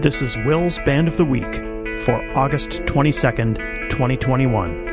This is Will's Band of the Week for August 22nd, 2021.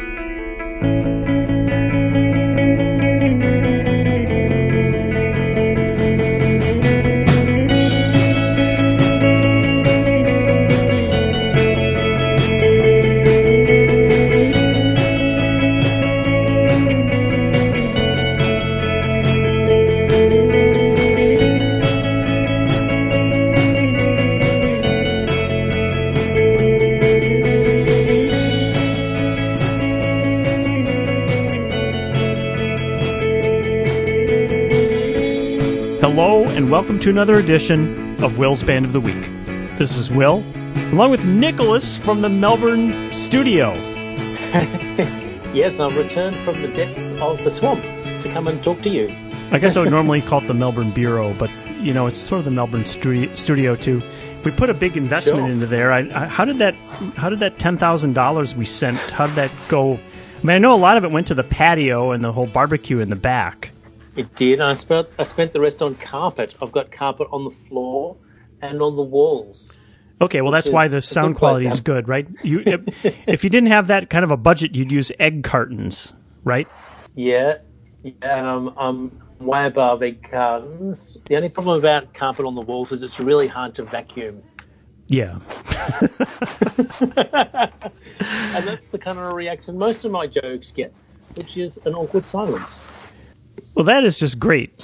Hello, and welcome to another edition of Will's Band of the Week. This is Will, along with Nicholas from the Melbourne studio. Yes, I've returned from the depths of the swamp to come and talk to you. I guess I would normally call it the Melbourne Bureau, but, you know, it's sort of the Melbourne studio, too. We put a big investment into there. How did that $10,000 we sent, how did that go? I mean, I know a lot of it went to the patio and the whole barbecue in the back. It did. I spent the rest on carpet. I've got carpet on the floor and on the walls. Okay, well, that's why the sound quality is good, right? If you didn't have that kind of a budget, you'd use egg cartons, right? Yeah, and I'm way above egg cartons. The only problem about carpet on the walls is it's really hard to vacuum. Yeah. And that's the kind of reaction most of my jokes get, which is an awkward silence. Well, that is just great.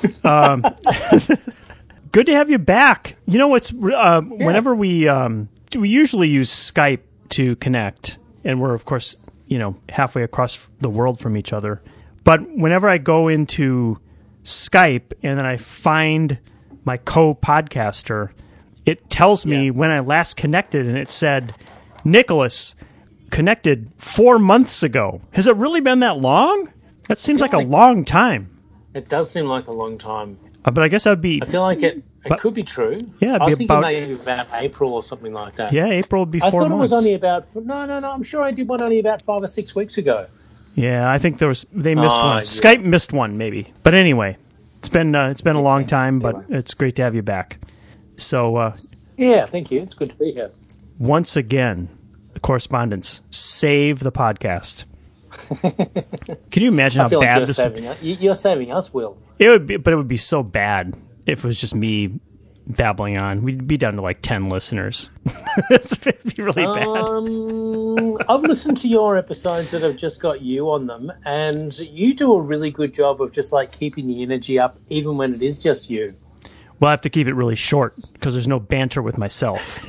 Good to have you back. You know what's whenever we usually use Skype to connect, and we're of course halfway across the world from each other. But whenever I go into Skype and then I find my co-podcaster, it tells me when I last connected, and it said Nicholas connected 4 months ago. Has it really been that long? That seems like a long time. It does seem like a long time. But I guess that would be... I feel like it could be true. Yeah, I was thinking maybe about April or something like that. Yeah, April would be 4 months. I thought it was only about... No, I'm sure I did one only about 5 or 6 weeks ago. Yeah, I think they missed one. Yeah. Skype missed one, maybe. But anyway, it's been a long time, but it's great to have you back. So... yeah, thank you. It's good to be here. Once again, the correspondence, save the podcast. Can you imagine how bad this is? You're saving us, Will. It would be so bad if it was just me babbling on. We'd be down to like 10 listeners. It'd be really bad. I've listened to your episodes that have just got you on them, and you do a really good job of just like keeping the energy up, even when it is just you. Well, I have to keep it really short because there's no banter with myself,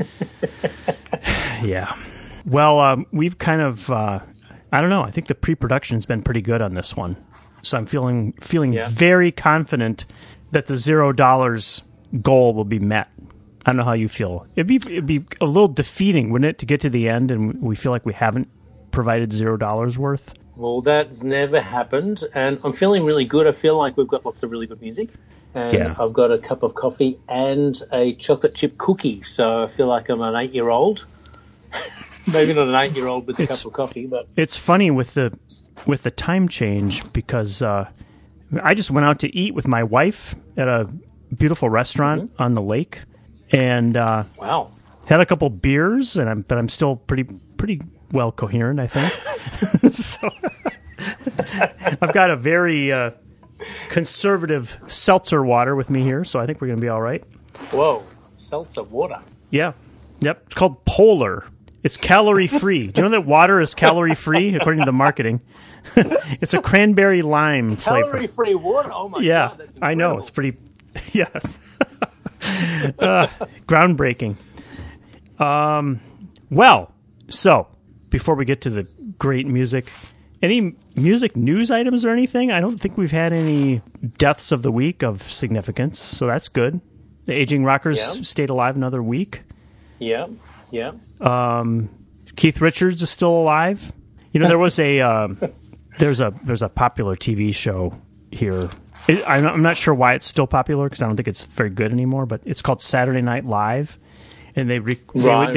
Yeah. Well, we've kind of... I don't know. I think the pre-production has been pretty good on this one. So I'm feeling very confident that the $0 goal will be met. I don't know how you feel. It'd be a little defeating, wouldn't it, to get to the end and we feel like we haven't provided $0 worth? Well, that's never happened, and I'm feeling really good. I feel like we've got lots of really good music. And I've got a cup of coffee and a chocolate chip cookie, so I feel like I'm an 8-year-old. Maybe not an 8-year-old with a cup of coffee, but it's funny with the time change because I just went out to eat with my wife at a beautiful restaurant on the lake, and wow, had a couple beers, but I'm still pretty well coherent, I think. So I've got a very conservative seltzer water with me here, so I think we're going to be all right. Whoa, seltzer water? Yeah, yep. It's called Polar. It's calorie-free. Do you know that water is calorie-free, according to the marketing? It's a cranberry lime flavor. Calorie-free water? Oh, my God, that's incredible. I know. It's pretty... Yeah. Groundbreaking. Well, so, before we get to the great music, any music news items or anything? I don't think we've had any deaths of the week of significance, so that's good. The Aging Rockers stayed alive another week. Yeah. Keith Richards is still alive. There was there's a popular TV show here. I'm not sure why it's still popular because I don't think it's very good anymore. But it's called Saturday Night Live, and they would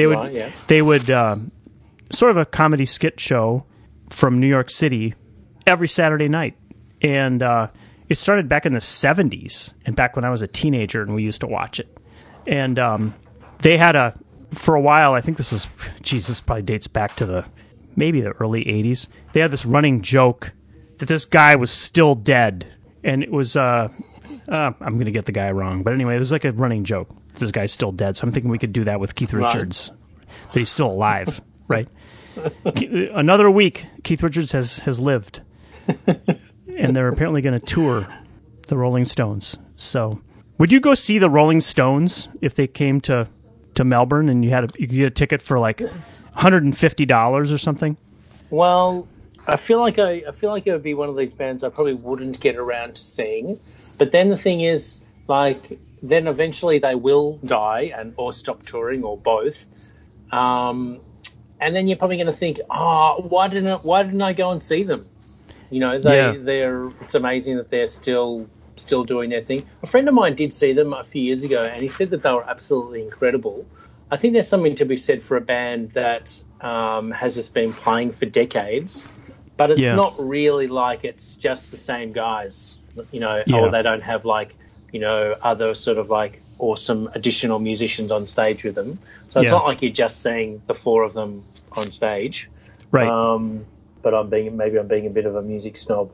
sort of a comedy skit show from New York City every Saturday night, and it started back in the 70s and back when I was a teenager, and we used to watch it. And they had for a while, I think this probably dates back to maybe the early 80s. They had this running joke that this guy was still dead. And it was, I'm going to get the guy wrong. But anyway, it was like a running joke. This guy's still dead. So I'm thinking we could do that with Keith Richards. That he's still alive, right? Another week, Keith Richards has lived. And they're apparently going to tour the Rolling Stones. So would you go see the Rolling Stones if they came to Melbourne and you could get a ticket for like $150 or something? Well, I feel like it would be one of these bands I probably wouldn't get around to seeing. But then the thing is, like, then eventually they will die or stop touring or both. And then you're probably going to think, why didn't I go and see them? You know, it's amazing that they're still doing their thing. A friend of mine did see them a few years ago, and he said that they were absolutely incredible. I think there's something to be said for a band that has just been playing for decades, but it's not really like it's just the same guys, you know, or they don't have like, you know, other sort of like awesome additional musicians on stage with them. So it's not like you're just seeing the four of them on stage. Right. But I'm being a bit of a music snob.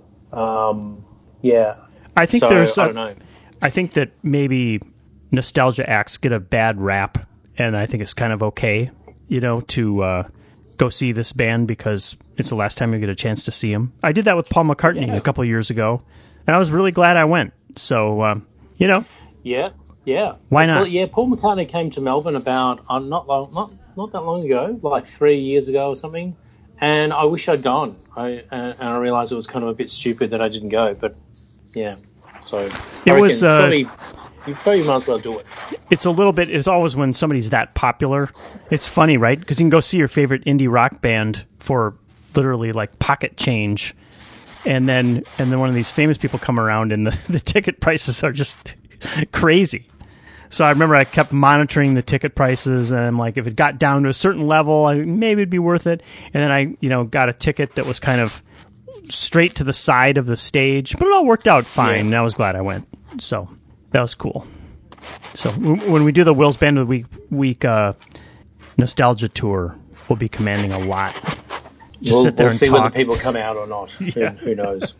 I think I don't know. I think that maybe nostalgia acts get a bad rap, and I think it's kind of okay, you know, to go see this band because it's the last time you get a chance to see him. I did that with Paul McCartney a couple of years ago, and I was really glad I went. So, you know. Yeah. Why not? Yeah, Paul McCartney came to Melbourne about not that long ago, like 3 years ago or something, and I wish I'd gone. I realised it was kind of a bit stupid that I didn't go, but yeah. So it was. You probably might as well do it. It's a little bit. It's always when somebody's that popular. It's funny, right? Because you can go see your favorite indie rock band for literally like pocket change, and then one of these famous people come around, and the ticket prices are just crazy. So I remember I kept monitoring the ticket prices, and I'm like, if it got down to a certain level, maybe it'd be worth it. And then I, got a ticket that was kind of straight to the side of the stage, but it all worked out fine. And I was glad I went. So that was cool. So when we do the Will's Band of the Week nostalgia tour, we'll be commanding a lot. We'll see talk. Whether people come out or not. Who knows?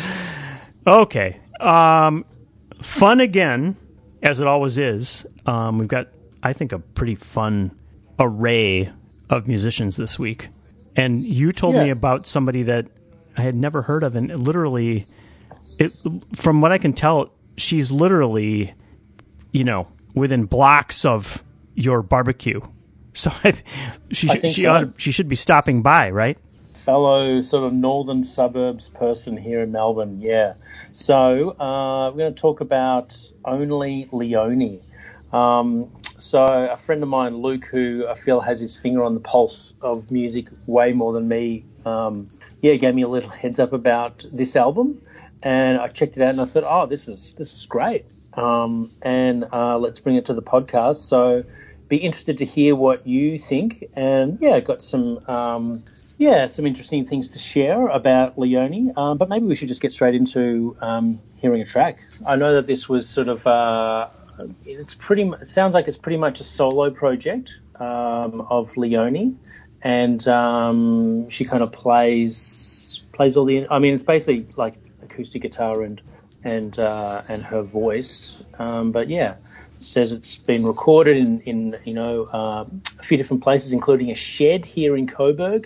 Okay. Fun again, as it always is. We've got, I think, a pretty fun array of musicians this week. And you told me about somebody that I had never heard of, and literally, from what I can tell, she's literally, within blocks of your barbecue. So she should be stopping by, right? Fellow sort of northern suburbs person here in Melbourne, yeah. So we're going to talk about Only Leonie. So a friend of mine, Luke, who I feel has his finger on the pulse of music way more than me, gave me a little heads up about this album, and I checked it out and I thought, this is great, and let's bring it to the podcast. So be interested to hear what you think, and got some interesting things to share about Leonie. But maybe we should just get straight into hearing a track. I know that this was sort of it sounds like it's pretty much a solo project of Leonie, and she kind of plays all the. I mean, it's basically like acoustic guitar and her voice. But yeah, says it's been recorded in a few different places, including a shed here in Coburg.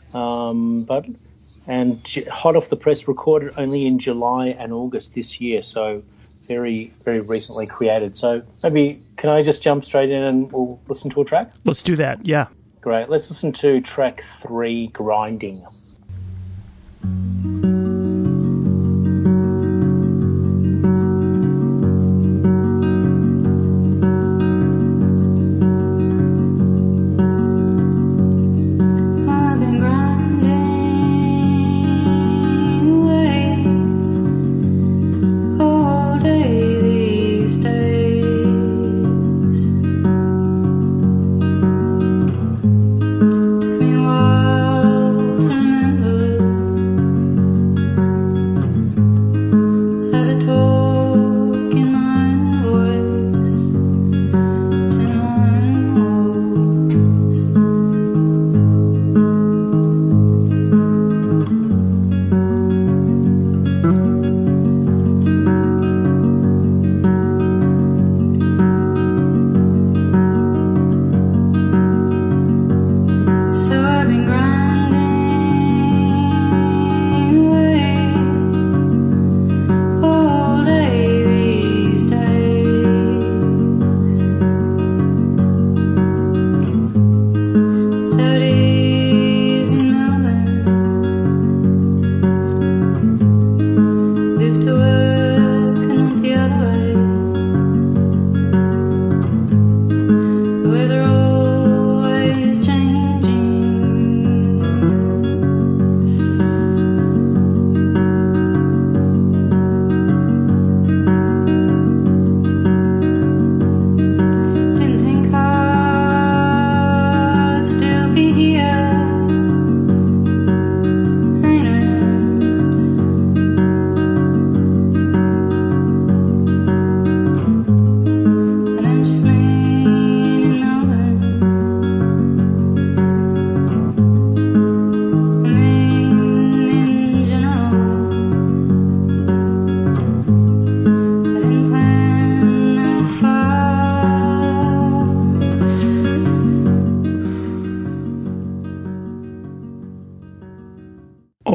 And hot off the press, recorded only in July and August this year, so very, very recently created. So maybe can I just jump straight in and we'll listen to a track? Let's do that, yeah. Great. Let's listen to track 3, Grinding. Turn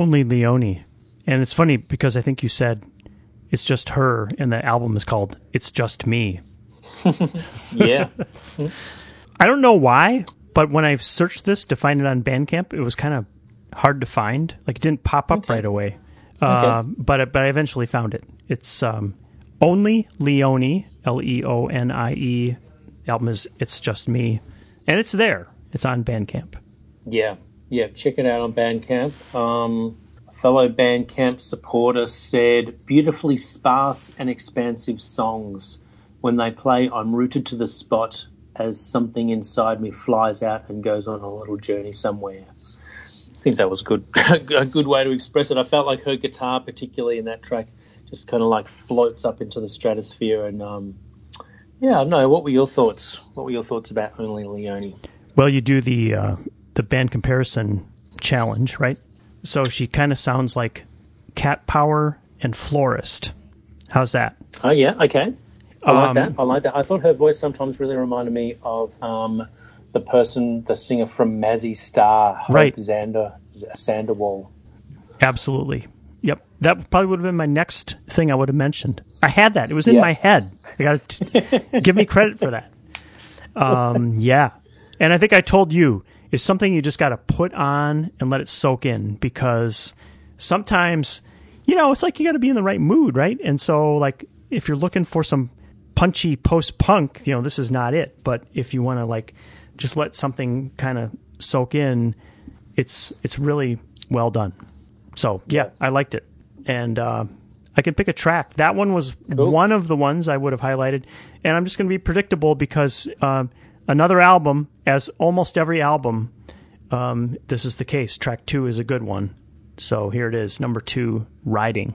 Only Leonie. And it's funny because I think you said it's just her, and the album is called It's Just Me. Yeah. I don't know why, but when I searched this to find it on Bandcamp, it was kind of hard to find. Like, it didn't pop up right away. But I eventually found it. It's Only Leonie, Leonie. The album is It's Just Me. And it's there. It's on Bandcamp. Yeah. Check it out on Bandcamp. A fellow Bandcamp supporter said, beautifully sparse and expansive songs. When they play, I'm rooted to the spot as something inside me flies out and goes on a little journey somewhere. I think that was good. A good way to express it. I felt like her guitar, particularly in that track, just kind of like floats up into the stratosphere. And I don't know. What were your thoughts? What were your thoughts about Only Leonie? Well, you do the band comparison challenge, right? So she kind of sounds like Cat Power and Florist. How's that? Oh yeah, okay. I like that. I thought her voice sometimes really reminded me of the singer from Mazzy Star, Hope Sandoval. Absolutely. Yep. That probably would have been my next thing I would have mentioned. I had that. It was in my head. I got to give me credit for that. Yeah. And I think I told you, it's something you just got to put on and let it soak in, because sometimes, it's like you got to be in the right mood, right? And so, like, if you're looking for some punchy post-punk, this is not it. But if you want to, like, just let something kind of soak in, it's really well done. So, yeah, I liked it. And I can pick a track. That one was one of the ones I would have highlighted. And I'm just going to be predictable because another album, as almost every album, this is the case. Track 2 is a good one. So here it is, number 2, Riding.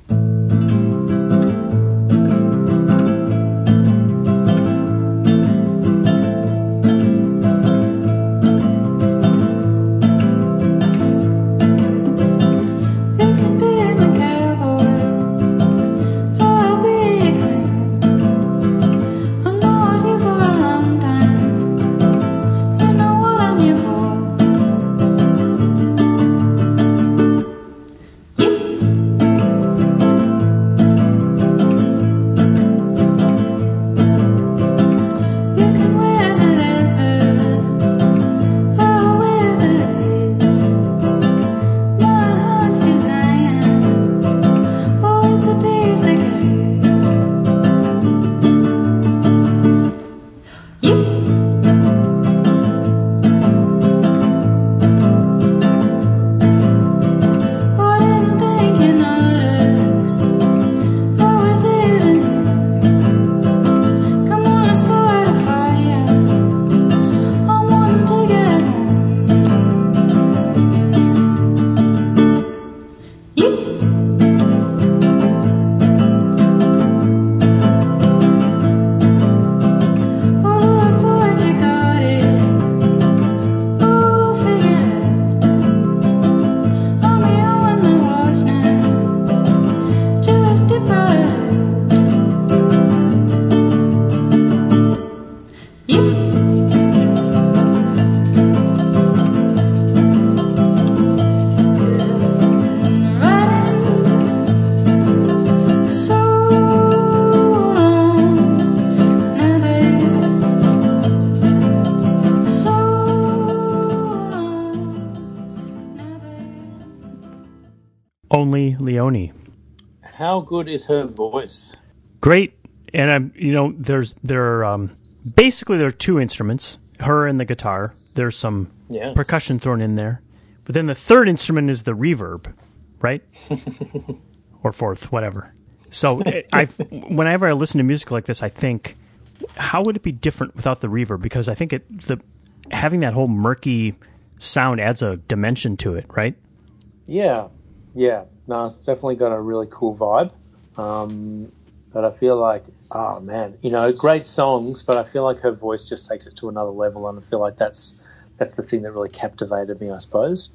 Only Leonie. How good is her voice? Great. And there are basically there are 2 instruments, her and the guitar. There's some percussion thrown in there, but then the third instrument is the reverb, right? Or fourth, whatever. So whenever I listen to music like this, I think, how would it be different without the reverb? Because I think having that whole murky sound adds a dimension to it, right? Yeah. No, it's definitely got a really cool vibe. But I feel like, oh man, great songs, but I feel like her voice just takes it to another level, and I feel like that's the thing that really captivated me, I suppose.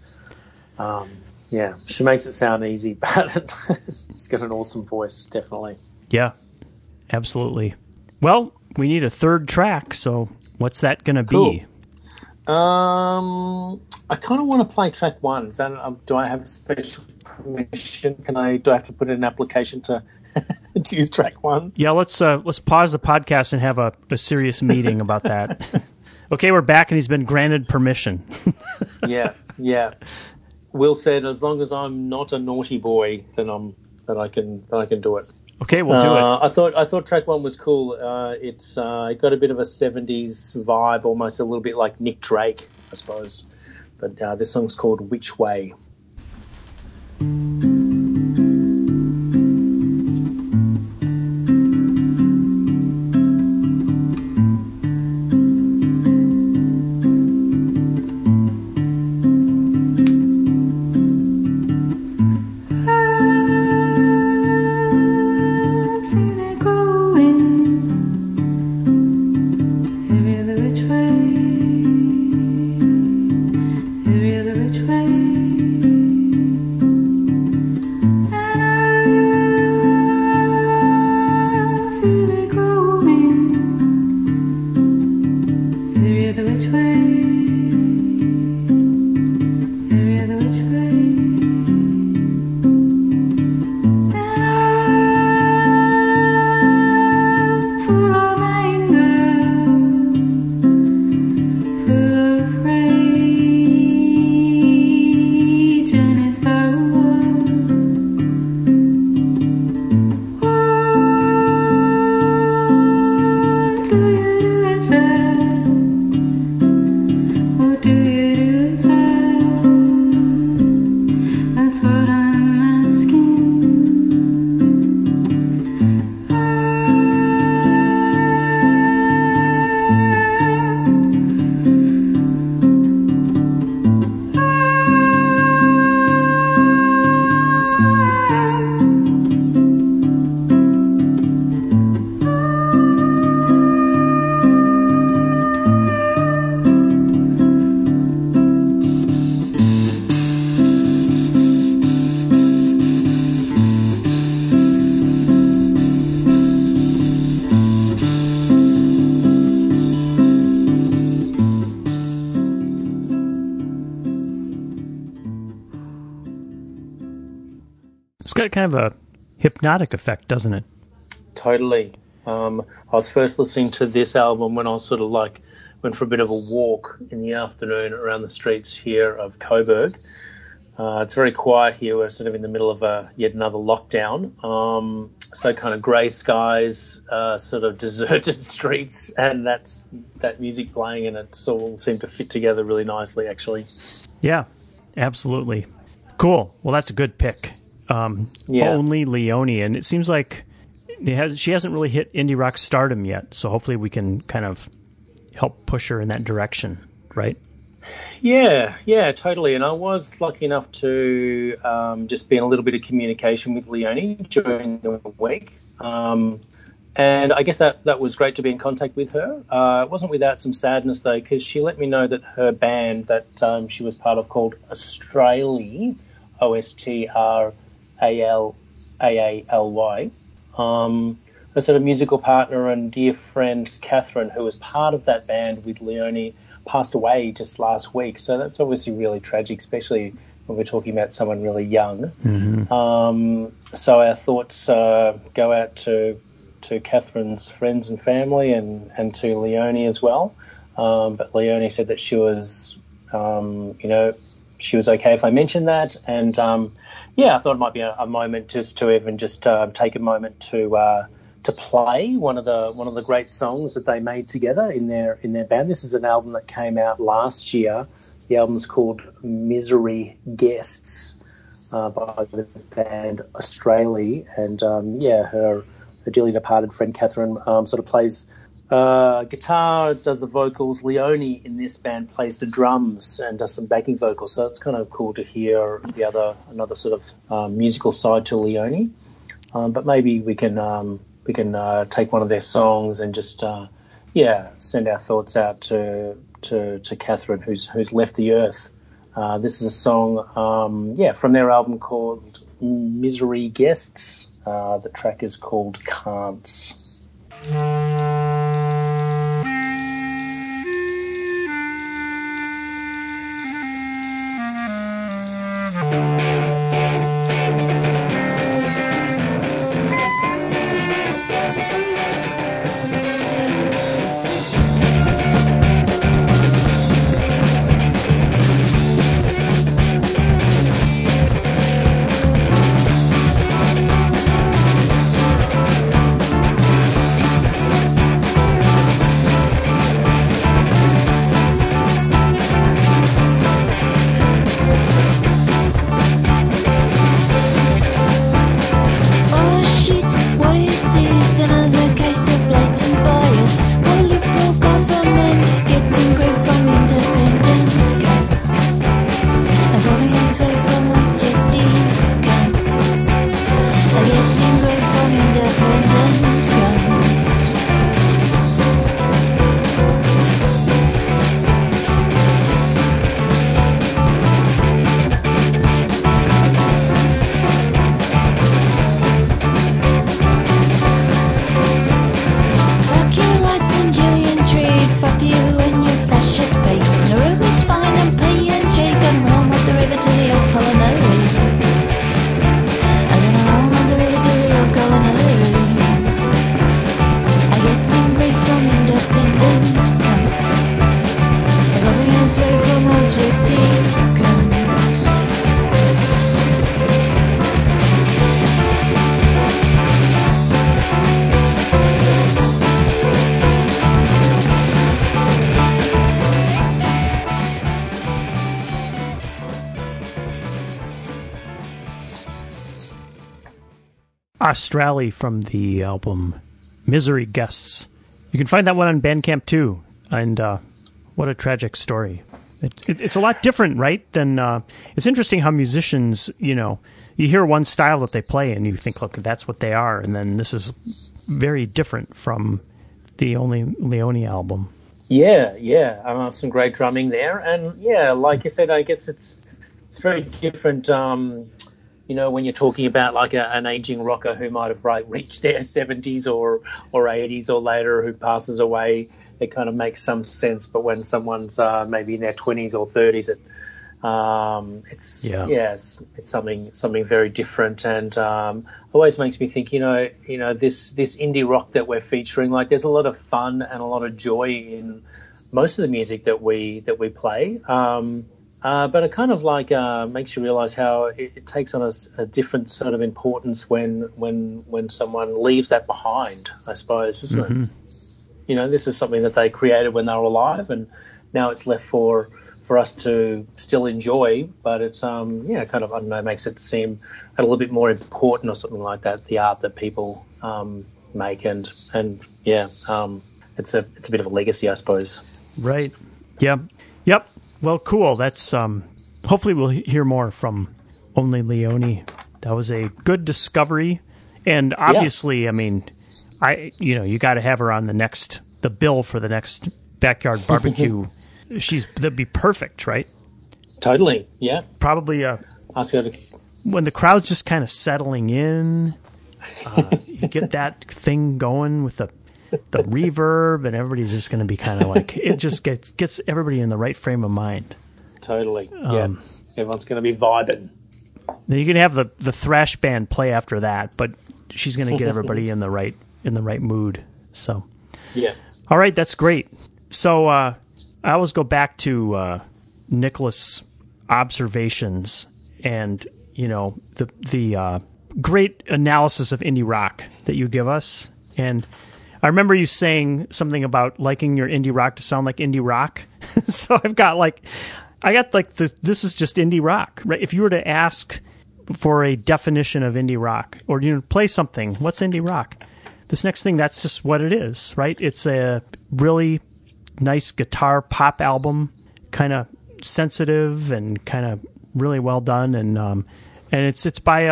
She makes it sound easy, but she's got an awesome voice, definitely. Yeah, absolutely. Well, we need a third track, so what's that going to be? I kind of want to play track one. Do I have special permission? Do I have to put in an application to to use track one? Yeah, let's pause the podcast and have a serious meeting about that. Okay, we're back, and he's been granted permission. Yeah. Will said, as long as I'm not a naughty boy, then I can do it. Okay, we'll do it. I thought track one was cool. It got a bit of a 70s vibe, almost a little bit like Nick Drake, I suppose. But this song's called Which Way. It's got kind of a hypnotic effect, doesn't it? Totally. I was first listening to this album when I was sort of like went for a bit of a walk in the afternoon around the streets here of Coburg. It's very quiet here. We're sort of in the middle of yet another lockdown. So kind of grey skies, sort of deserted streets, and that music playing, and it's all seemed to fit together really nicely, actually. Yeah, absolutely. Cool. Well, that's a good pick. Only Leone, and it seems like she hasn't really hit indie rock stardom yet, so hopefully we can kind of help push her in that direction, right? Yeah, totally. And I was lucky enough to just be in a little bit of communication with Leone during the week. And I guess that was great to be in contact with her. It wasn't without some sadness, though, because she let me know that her band that she was part of called Australy, Ostraally, her sort of musical partner and dear friend Catherine, who was part of that band with Leone, passed away just last week. So that's obviously really tragic, especially when we're talking about someone really young. Mm-hmm. So our thoughts go out to Catherine's friends and family and to Leone as well. But Leone said that she was, she was okay if I mentioned that. And, I thought it might be a moment just to even just take a moment to play one of the great songs that they made together in their band. This is an album that came out last year. The album's called Misery Guests by the band Australy, and her dearly departed friend Catherine sort of plays guitar, does the vocals. Leone in this band plays the drums and does some backing vocals. So it's kind of cool to hear another sort of musical side to Leone. But maybe we can take one of their songs and just send our thoughts out to Catherine, who's left the earth. This is a song from their album called Misery Guests. The track is called Can'ts. Australi from the album Misery Guests. You can find that one on Bandcamp too. And what a tragic story. It's a lot different, right? Than it's interesting how musicians, you hear one style that they play and you think, look, that's what they are. And then this is very different from the Only Leone album. Yeah. Some great drumming there. And yeah, like you said, I guess it's very different, when you're talking about like an aging rocker who might have reached their 70s or 80s or later who passes away, it kind of makes some sense. But when someone's maybe in their 20s or 30s, it's something very different, and always makes me think. This indie rock that we're featuring, like, there's a lot of fun and a lot of joy in most of the music that we play. But it kind of makes you realise how it takes on a different sort of importance when someone leaves that behind, I suppose, isn't it? This is something that they created when they were alive, and now it's left for us to still enjoy, but it's kind of, I don't know, makes it seem a little bit more important or something like that, the art that people make, and it's a bit of a legacy, I suppose. Right. Yep. Well, cool. That's hopefully we'll hear more from Only Leone. That was a good discovery, and obviously, I mean, you got to have her on the bill for the next Backyard Barbecue. That'd be perfect, right? Totally, yeah. Probably when the crowd's just kind of settling in, you get that thing going with the reverb, and everybody's just going to be kind of like, it just gets everybody in the right frame of mind. Totally, yeah. Everyone's going to be vibing. Then you can have the thrash band play after that, but she's going to get everybody in the right mood. So, yeah. All right, that's great. So I always go back to Nicholas' observations and the great analysis of indie rock that you give us. And I remember you saying something about liking your indie rock to sound like indie rock. So I got this is just indie rock, right? If you were to ask for a definition of indie rock, or play something, what's indie rock? This next thing, that's just what it is, right? It's a really nice guitar pop album, kind of sensitive and kind of really well done, and it's by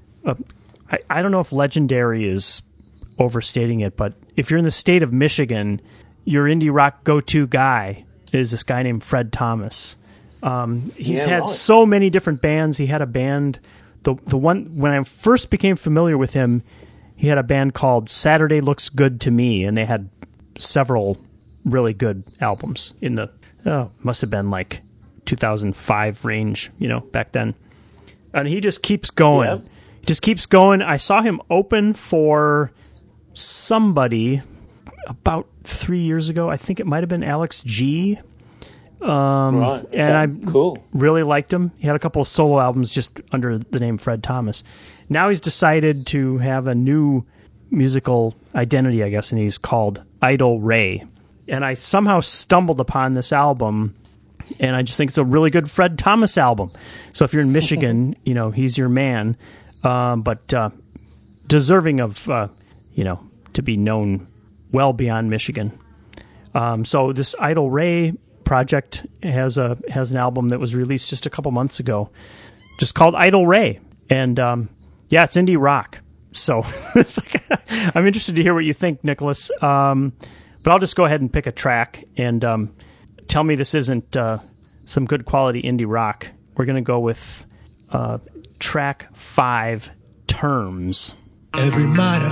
I don't know if legendary is overstating it, but if you're in the state of Michigan, your indie rock go-to guy is this guy named Fred Thomas. He's had so many different bands. He had a band, the one when I first became familiar with him, he had a band called Saturday Looks Good to Me, and they had several really good albums in the must have been like 2005 range, back then. And he just keeps going. Yep. He just keeps going. I saw him open for somebody about 3 years ago. I think it might have been Alex G. Right. And I really liked him. He had a couple of solo albums just under the name Fred Thomas. Now he's decided to have a new musical identity, I guess, and he's called Idle Ray. And I somehow stumbled upon this album, and I just think it's a really good Fred Thomas album. So if you're in Michigan, he's your man, but deserving of, to be known well beyond Michigan. So this Idle Ray project has an album that was released just a couple months ago, just called Idle Ray, and it's indie rock. So it's I'm interested to hear what you think, Nicholas. But I'll just go ahead and pick a track and tell me this isn't some good quality indie rock. We're going to go with track 5, Terms. Every minor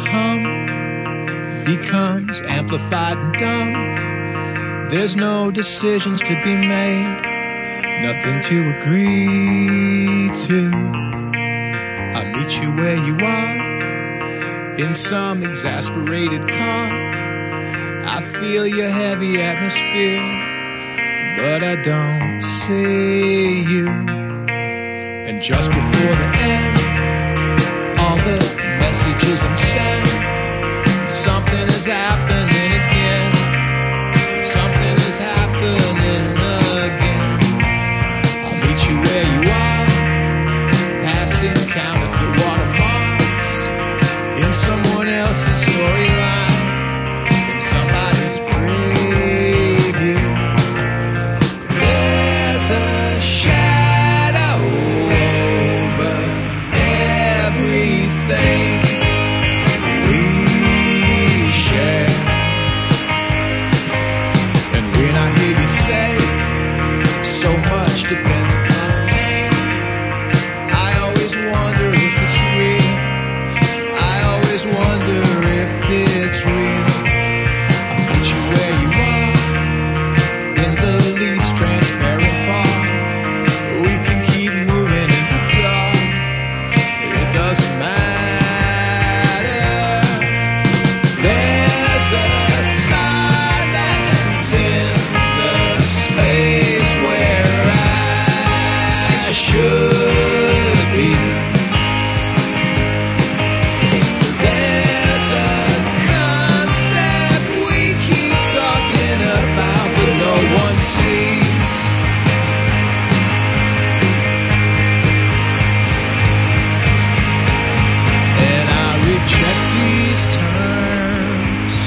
hum becomes amplified and dumb. There's no decisions to be made, nothing to agree to. I'll meet you where you are, in some exasperated car. I feel your heavy atmosphere, but I don't see you. And just before the end, all the messages I'm sending, something is happening again. Something is happening again. I'll meet you where you are, passing counterfeit watermarks, seas. And I reject these terms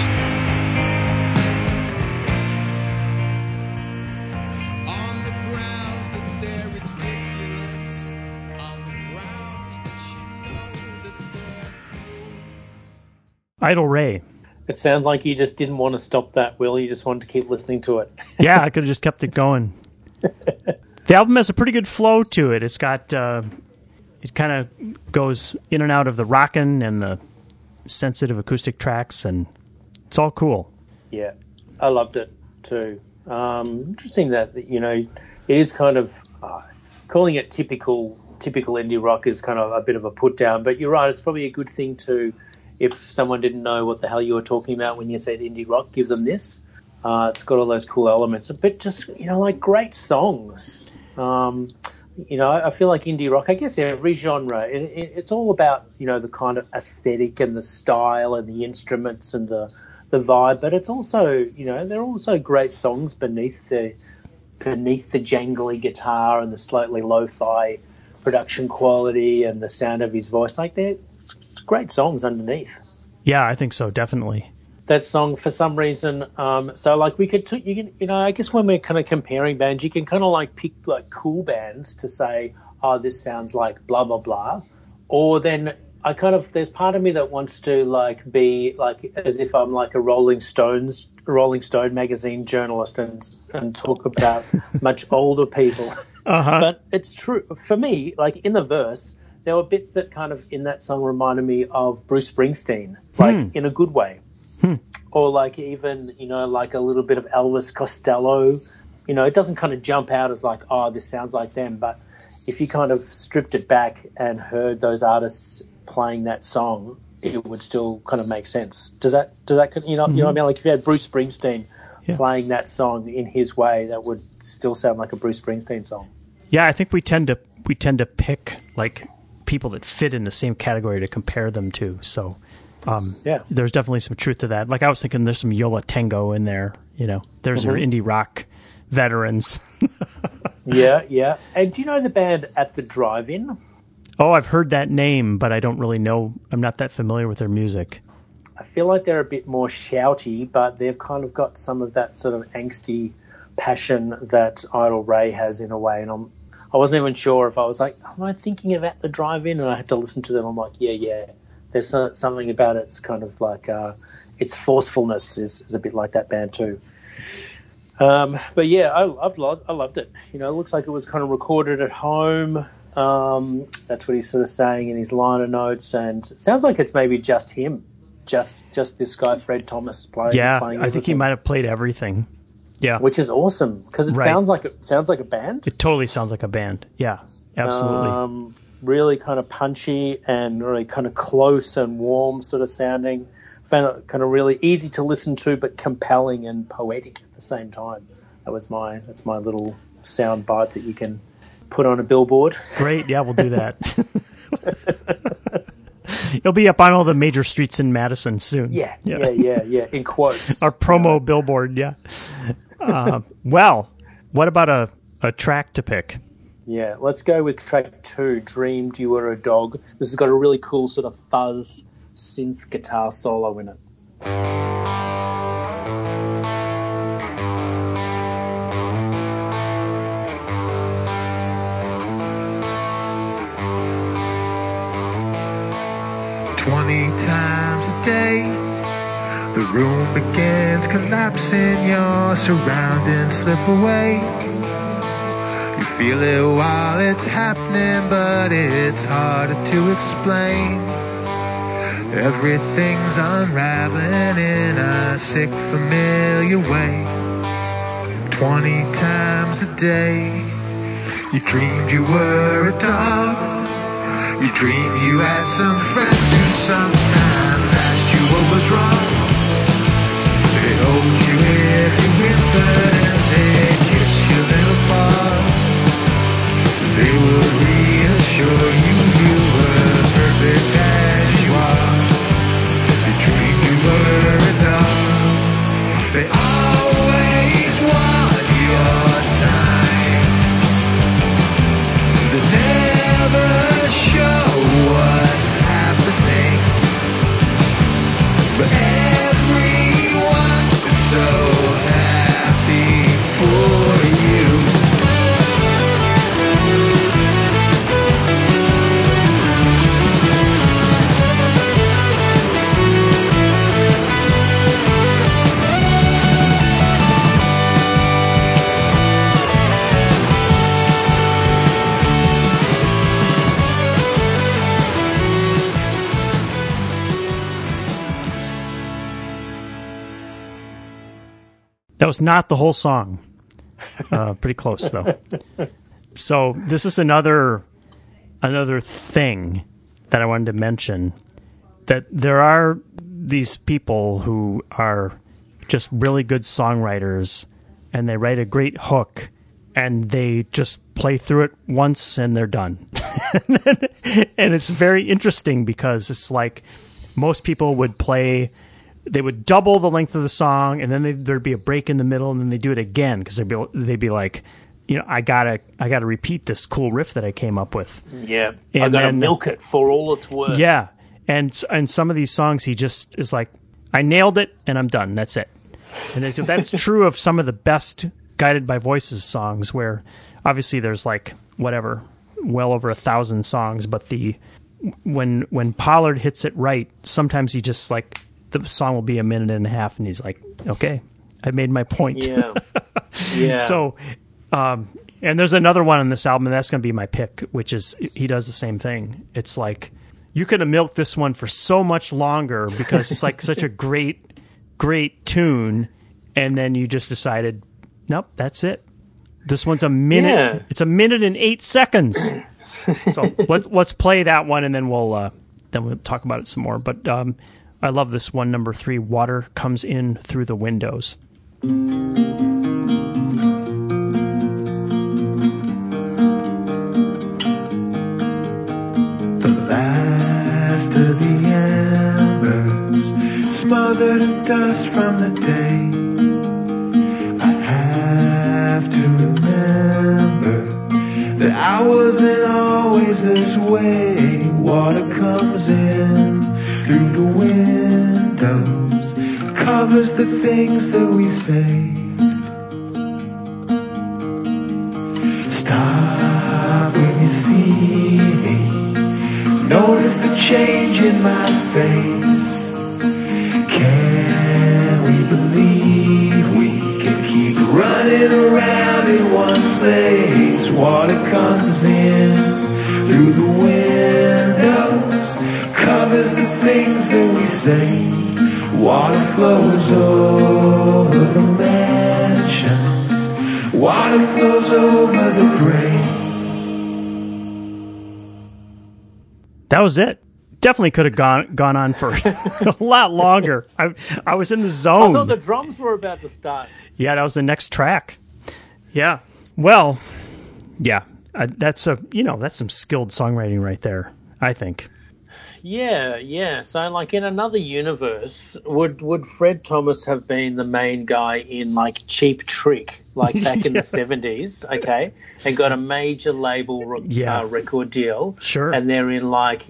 on the grounds that they're ridiculous, on the grounds that you know that they're cruel. Idle Ray. It sounds like you just didn't want to stop that, Will. You just wanted to keep listening to it. Yeah, I could have just kept it going. The album has a pretty good flow to it. It's got, it kind of goes in and out of the rockin' and the sensitive acoustic tracks, and it's all cool. Yeah, I loved it too. Interesting that, you know, it is kind of, calling it typical indie rock is kind of a bit of a put down, but you're right, it's probably a good thing to, if someone didn't know what the hell you were talking about when you said indie rock, give them this. It's got all those cool elements, but just, you know, like great songs. You know, I feel like indie rock, I guess every genre, it's all about, you know, the kind of aesthetic and the style and the instruments and the vibe, but it's also, you know, they're also great songs beneath the jangly guitar and the slightly lo-fi production quality and the sound of his voice. Like, they're great songs underneath. Yeah, I think so, definitely. That song, for some reason, so like you can, you know, I guess when we're kind of comparing bands, you can kind of like pick like cool bands to say, oh, this sounds like blah blah blah, or then I kind of, there's part of me that wants to like be like as if I'm like a Rolling Stone magazine journalist and talk about much older people. But it's true for me. Like in the verse, there were bits that kind of in that song reminded me of Bruce Springsteen, like in a good way. Or like even, you know, like a little bit of Elvis Costello. You know, it doesn't kind of jump out as like, oh, this sounds like them. But if you kind of stripped it back and heard those artists playing that song, it would still kind of make sense. Does that you know what I mean? Like if you had Bruce Springsteen playing that song in his way, that would still sound like a Bruce Springsteen song. Yeah, I think we tend to pick like people that fit in the same category to compare them to. So there's definitely some truth to that. Like I was thinking there's some Yo La Tengo in there, you know. There's your indie rock veterans. Yeah. And do you know the band At the Drive-In? Oh, I've heard that name, but I don't really know. I'm not that familiar with their music. I feel like they're a bit more shouty, but they've kind of got some of that sort of angsty passion that Idle Ray has in a way. And I wasn't even sure if I was like, am I thinking of At the Drive-In? And I had to listen to them. I'm like, yeah. There's something about it. It's kind of like its forcefulness is a bit like that band too. But yeah, I loved it. You know, it looks like it was kind of recorded at home. That's what he's sort of saying in his liner notes, and it sounds like it's maybe just him, just this guy Fred Thomas playing. Yeah, playing I think he might have played everything. Yeah, which is awesome because it sounds like a band. It totally sounds like a band. Yeah, absolutely. Really kind of punchy and really kind of close and warm sort of sounding. Found it kind of really easy to listen to, but compelling and poetic at the same time. That's my little sound bite that you can put on a billboard. Great, yeah, we'll do that. It'll be up on all the major streets in Madison soon. Yeah, in quotes. Our promo billboard, yeah. Well, what about a track to pick? Yeah, let's go with track 2, Dreamed You Were a Dog. This has got a really cool sort of fuzz synth guitar solo in it. Times a day, the room begins collapsing, your surroundings slip away. You feel it while it's happening, but it's harder to explain. Everything's unraveling in a sick, familiar way. 20 times a day, you dreamed you were a dog. You dreamed you had some friends who sometimes asked you what was wrong. They hold you if you whimpered and they'd kiss your little paws. They would reassure you were perfect as you are. You dreamed you were a dog. They always want your was not the whole song. Pretty close, though. So this is another thing that I wanted to mention, that there are these people who are just really good songwriters, and they write a great hook, and they just play through it once and they're done. And it's very interesting because it's like most people would play, they would double the length of the song, and then there'd be a break in the middle, and then they do it again because they'd be like, I gotta repeat this cool riff that I came up with. Yeah, and I gotta milk it for all it's worth. Yeah, and some of these songs, he just is like, I nailed it, and I'm done. That's it. And that's true of some of the best Guided by Voices songs, where obviously there's like whatever, well over 1,000 songs, but when Pollard hits it right, sometimes he just like, the song will be a minute and a half, and he's like, okay, I made my point. Yeah. Yeah. So, and there's another one on this album, and that's going to be my pick, which is, he does the same thing. It's like, you could have milked this one for so much longer because it's like such a great tune, and then you just decided, nope, that's it. This one's a minute. Yeah. It's a minute and 8 seconds. So let's play that one, and then we'll talk about it some more. But I love this one, number 3. Water comes in through the windows. The last of the embers, smothered in dust from the day. I have to remember that I wasn't always this way. Water comes in through the windows, covers the things that we say. Stop when you see me, notice the change in my face. Can we believe we can keep running around in one place? Water comes in through the windows, covers the things that we say. Water flows over the mansions, water flows over the graves. That was it. Definitely could have gone on for a lot longer. I was in the zone. I thought the drums were about to start. Yeah, that was the next track. Yeah. Well, yeah. That's some skilled songwriting right there, I think. Yeah. So, like, in another universe, would Fred Thomas have been the main guy in, like, Cheap Trick, like back in the 70s, okay, and got a major label record deal? Sure. And they're in, like,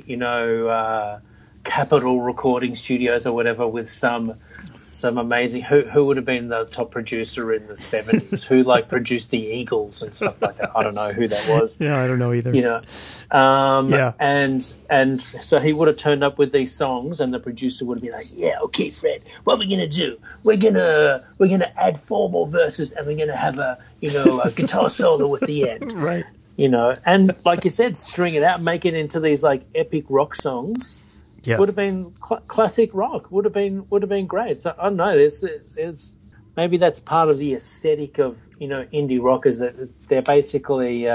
Capitol Recording Studios or whatever with some amazing... Who would have been the top producer in the 70s? Who, like, produced the Eagles and stuff like that? I don't know who that was. Yeah, I don't know either. Yeah. And so he would have turned up with these songs, and the producer would have been like, yeah, okay, Fred, what are we going to do? We're gonna add 4 more verses, and we're going to have a guitar solo at the end. Right. And like you said, string it out, make it into these, like, epic rock songs. Yeah. Would have been classic rock. Would have been great. So I don't know. There's maybe that's part of the aesthetic of indie rockers, that they're basically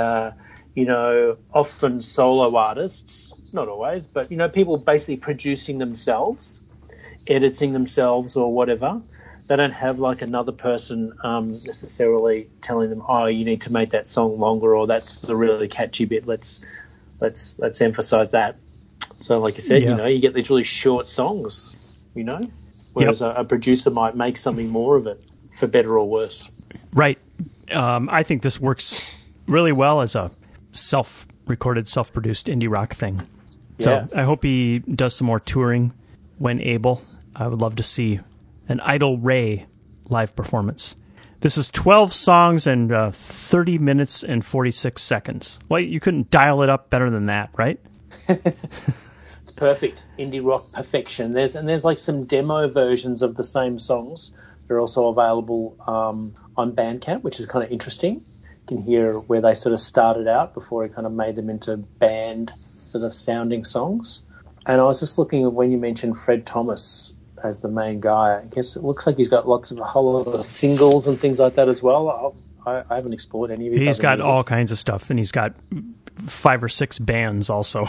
often solo artists, not always, but people basically producing themselves, editing themselves or whatever. They don't have like another person necessarily telling them, oh, you need to make that song longer, or that's the really catchy bit. Let's emphasize that. So, like I said, you get these really short songs, whereas a producer might make something more of it, for better or worse. Right. I think this works really well as a self-recorded, self-produced indie rock thing. So I hope he does some more touring when able. I would love to see an Idle Ray live performance. This is 12 songs and 30 minutes and 46 seconds. Well, you couldn't dial it up better than that, right? It's perfect. Indie rock perfection. There's like some demo versions of the same songs. They're also available on Bandcamp, which is kind of interesting. You can hear where they sort of started out before he kind of made them into band sort of sounding songs. And I was just looking at when you mentioned Fred Thomas, as the main guy. I guess it looks like he's got a whole lot of singles and things like that as well. I haven't explored any of his. He's got music. all kinds of stuff, and he's got 5 or 6 bands also.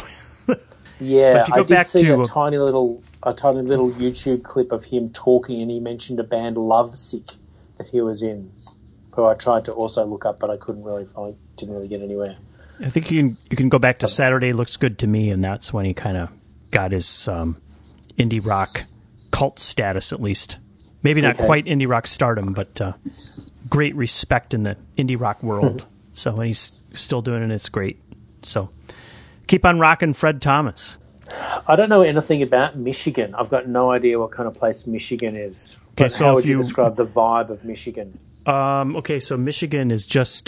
Yeah, I did see a tiny little YouTube clip of him talking, and he mentioned a band Lovesick that he was in, who I tried to also look up, but I couldn't really find. Didn't really get anywhere. I think you can go back to Saturday Looks Good to Me, and that's when he kind of got his indie rock cult status, at least. Maybe not quite indie rock stardom, but great respect in the indie rock world. So and he's still doing it. It's great. So keep on rocking, Fred Thomas. I don't know anything about Michigan. I've got no idea what kind of place Michigan is. Okay, so how would you describe the vibe of Michigan? Okay, so Michigan is just,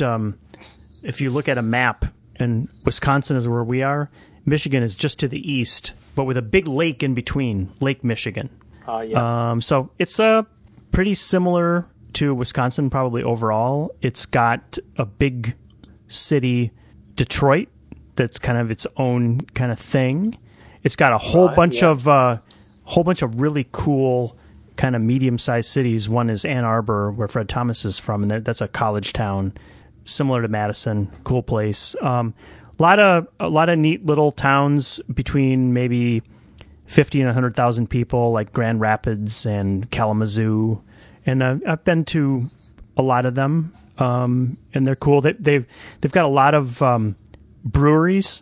if you look at a map, and Wisconsin is where we are, Michigan is just to the east, but with a big lake in between, Lake Michigan. Yes. So it's pretty similar to Wisconsin, probably overall. It's got a big city, Detroit, that's kind of its own kind of thing. It's got a whole bunch of really cool kind of medium-sized cities. One is Ann Arbor, where Fred Thomas is from, and that's a college town, similar to Madison. Cool place. A lot of neat little towns between maybe 50 and 100,000 people, like Grand Rapids and Kalamazoo, and I've been to a lot of them, and they're cool. They've got a lot of breweries.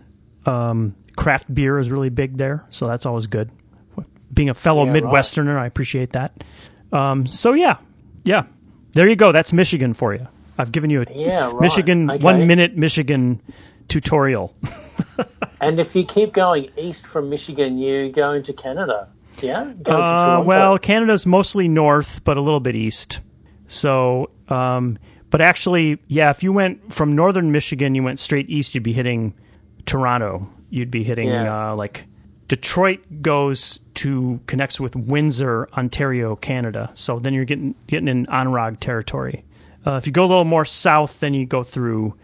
Craft beer is really big there, so that's always good. Being a fellow Midwesterner, I appreciate that. So yeah, there you go. That's Michigan for you. I've given you a Michigan 1 minute Michigan tutorial. And if you keep going east from Michigan, you go into Canada. Yeah. Go to Toronto. Well, Canada's mostly north, but a little bit east. So, but actually, yeah, if you went from northern Michigan, you went straight east, you'd be hitting Toronto. You'd be hitting like Detroit connects with Windsor, Ontario, Canada. So then you're getting in Onondaga territory. If you go a little more south, then you go through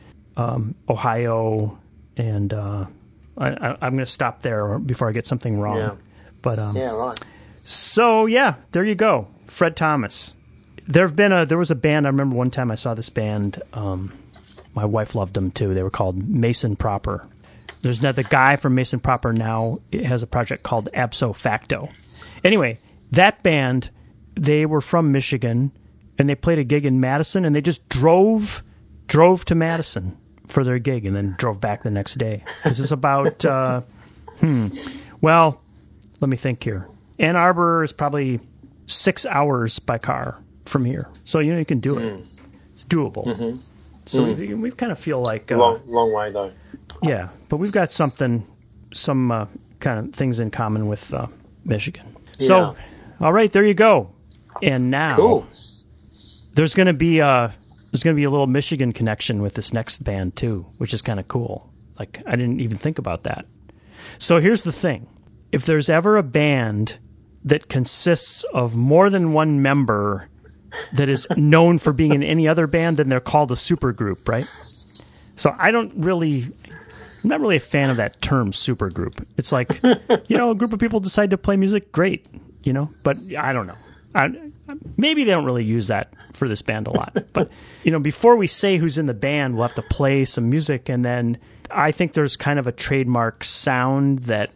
Ohio, and I'm going to stop there before I get something wrong. Yeah. But right. So yeah, there you go, Fred Thomas. There was a band. I remember one time I saw this band. My wife loved them too. They were called Mason Proper. There's another guy from Mason Proper now. It has a project called Abso Facto. Anyway, that band, they were from Michigan, and they played a gig in Madison, and they just drove to Madison for their gig, and then drove back the next day. This is about, well, let me think here. Ann Arbor is probably 6 hours by car from here, so you can do it. It's doable. Mm-hmm. So we kind of feel like long way though. Yeah, but we've got some kind of things in common with Michigan. Yeah. So, all right, there you go. And now there's going to be a little Michigan connection with this next band too, which is kind of cool. Like I didn't even think about that. So here's the thing: if there's ever a band that consists of more than one member that is known for being in any other band, then they're called a supergroup, right? So I'm not really a fan of that term supergroup. It's like, a group of people decide to play music, great, but I don't know. Maybe they don't really use that for this band a lot. But, before we say who's in the band, we'll have to play some music, and I think there's kind of a trademark sound that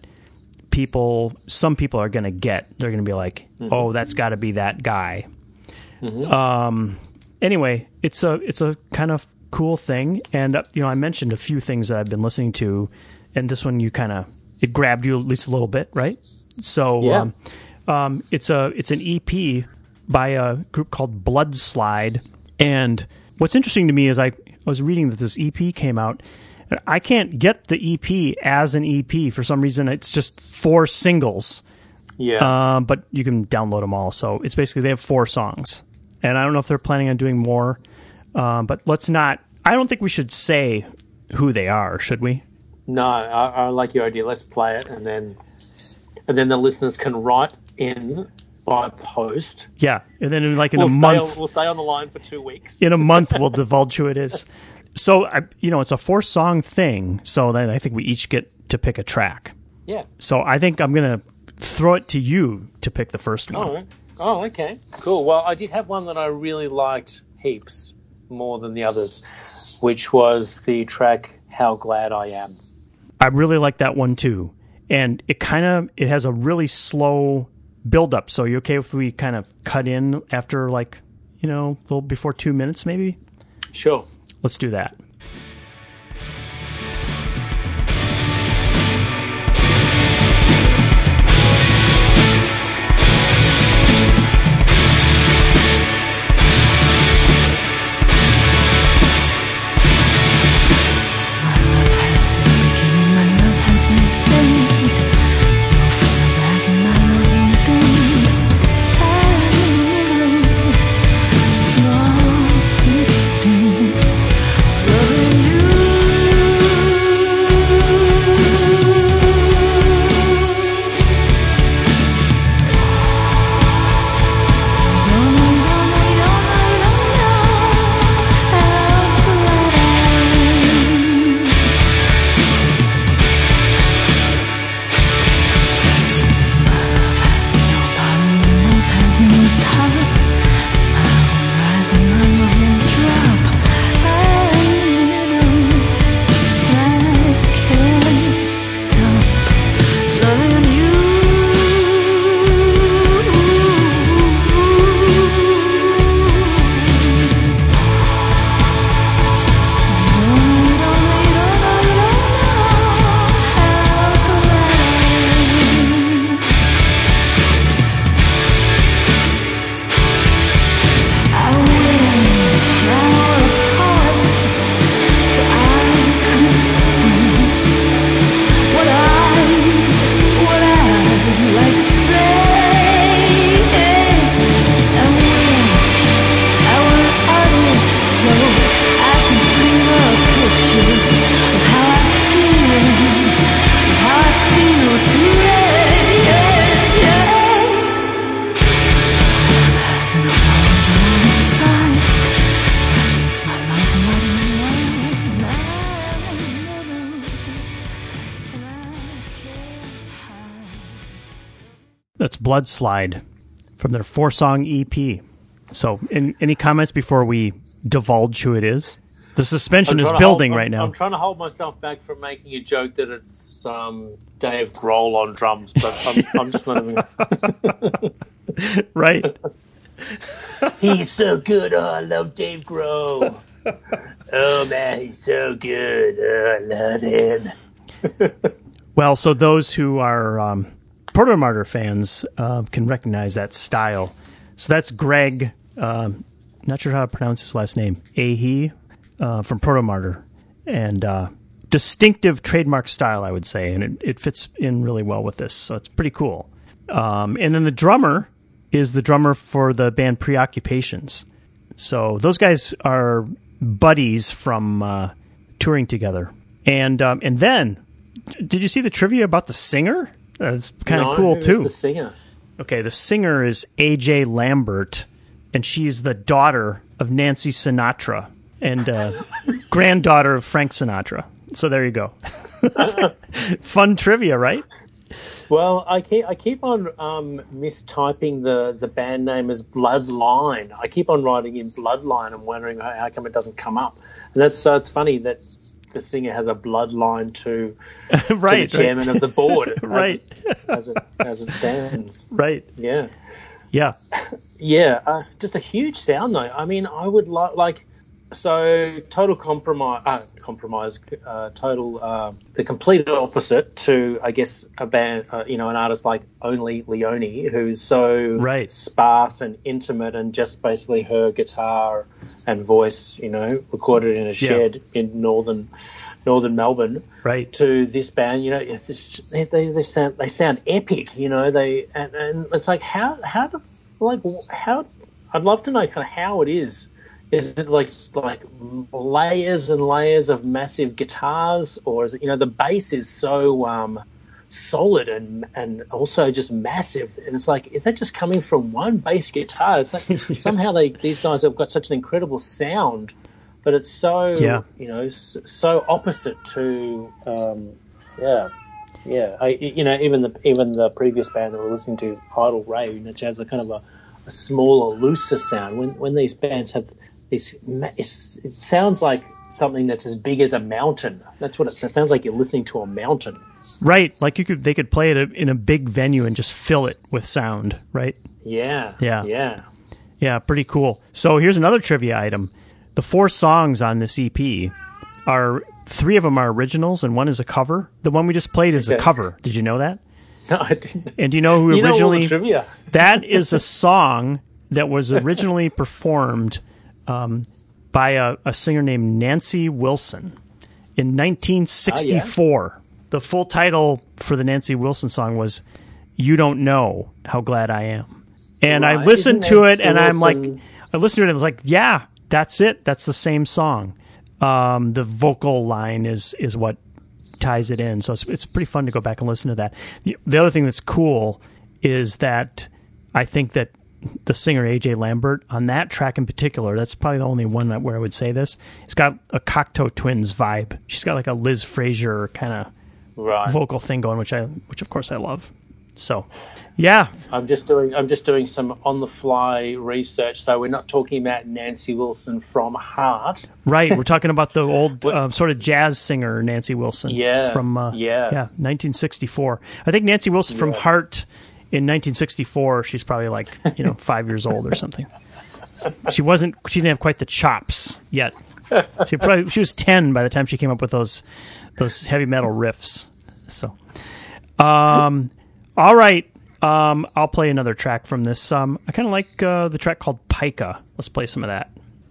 some people are going to get. They're going to be like, oh, that's got to be that guy. Mm-hmm. Anyway, it's a kind of cool thing, and I mentioned a few things that I've been listening to, and this one it grabbed you at least a little bit, right? So it's an EP by a group called Bloodslide, and what's interesting to me is I was reading that this EP came out. I can't get the EP as an EP for some reason. It's just 4 singles. Yeah. But you can download them all. So it's basically they have 4 songs. And I don't know if they're planning on doing more. But let's not. I don't think we should say who they are, should we? No, I like your idea. Let's play it, and then the listeners can write in by post. Yeah, and then in a month, we'll stay on the line for 2 weeks. In a month, we'll divulge who it is. So it's a 4-song thing. So then I think we each get to pick a track. Yeah. So I think I'm gonna throw it to you to pick the first one. Oh, okay. Cool. Well, I did have one that I really liked heaps more than the others, which was the track How Glad I Am. I really like that one too. And it has a really slow build up. So you okay if we kind of cut in after a little before 2 minutes maybe? Sure. Let's do that. That's Bloodslide from their 4-song EP. So, any comments before we divulge who it is? The suspension is building right now. I'm trying to hold myself back from making a joke that it's Dave Grohl on drums, but I'm just not even... Right. He's so good. Oh, I love Dave Grohl. Oh, man, he's so good. Oh, I love him. Well, so those who are Protomartyr fans can recognize that style. So that's Greg, not sure how to pronounce his last name, Ahee, from Protomartyr. And distinctive trademark style, I would say, and it fits in really well with this, so it's pretty cool. And then the drummer is the drummer for the band Preoccupations. So those guys are buddies from touring together. And then, did you see the trivia about the singer? That's kind of cool, too. The singer? Okay, the singer is A.J. Lambert, and she's the daughter of Nancy Sinatra and granddaughter of Frank Sinatra. So there you go. Fun trivia, right? Well, I keep on mistyping the band name as Bloodline. I keep on writing in Bloodline and wondering how come it doesn't come up. And it's funny that the singer has a bloodline to, right, to the chairman of the board, right? As it stands, right? Yeah, yeah, yeah. Just a huge sound, though. I mean, I would so total the complete opposite to, I guess, a band, an artist like Only Leone, who's so sparse and intimate, and just basically her guitar and voice, recorded in a shed in northern Melbourne. Right. To this band, they sound epic, and it's like how I'd love to know kind of how it is. Is it like layers and layers of massive guitars, or is it, the bass is so solid and also just massive, and it's like, is that just coming from one bass guitar? It's like somehow these guys have got such an incredible sound, but it's so so opposite to Yeah, even the previous band that we're listening to, Idle Ray, which has a kind of a smaller, looser sound. When these bands have this, it sounds like something that's as big as a mountain. That's what it sounds. It sounds like you're listening to a mountain. Right, like they could play it in a big venue and just fill it with sound, right? Yeah. Pretty cool. So here's another trivia item: the 4 songs on this EP are 3 of them are originals and 1 is a cover. The one we just played is a cover. Did you know that? No, I didn't. And do you know who originally? Know all the trivia. That is a song that was originally performed by a singer named Nancy Wilson in 1964. The full title for the Nancy Wilson song was "You Don't Know How Glad I Am." And right. I listened to it, and I'm like, I listened to it, and I was like, yeah, that's it. That's the same song. The vocal line is what ties it in. So it's pretty fun to go back and listen to that. The other thing that's cool is that I think that the singer AJ Lambert on that track in particular, that's probably the only one where I would say this. It's got a Cocteau Twins vibe. She's got like a Liz Fraser kind of vocal thing going, which of course I love. So, yeah. I'm just doing some on the fly research. So we're not talking about Nancy Wilson from Heart, right? We're talking about the old sort of jazz singer Nancy Wilson. From 1964. I think Nancy Wilson from Heart in 1964. She's probably like 5 years old or something. She didn't have quite the chops yet. She was 10 by the time she came up with those heavy metal riffs. So, all right. I'll play another track from this. I kind of like the track called Pica. Let's play some of that.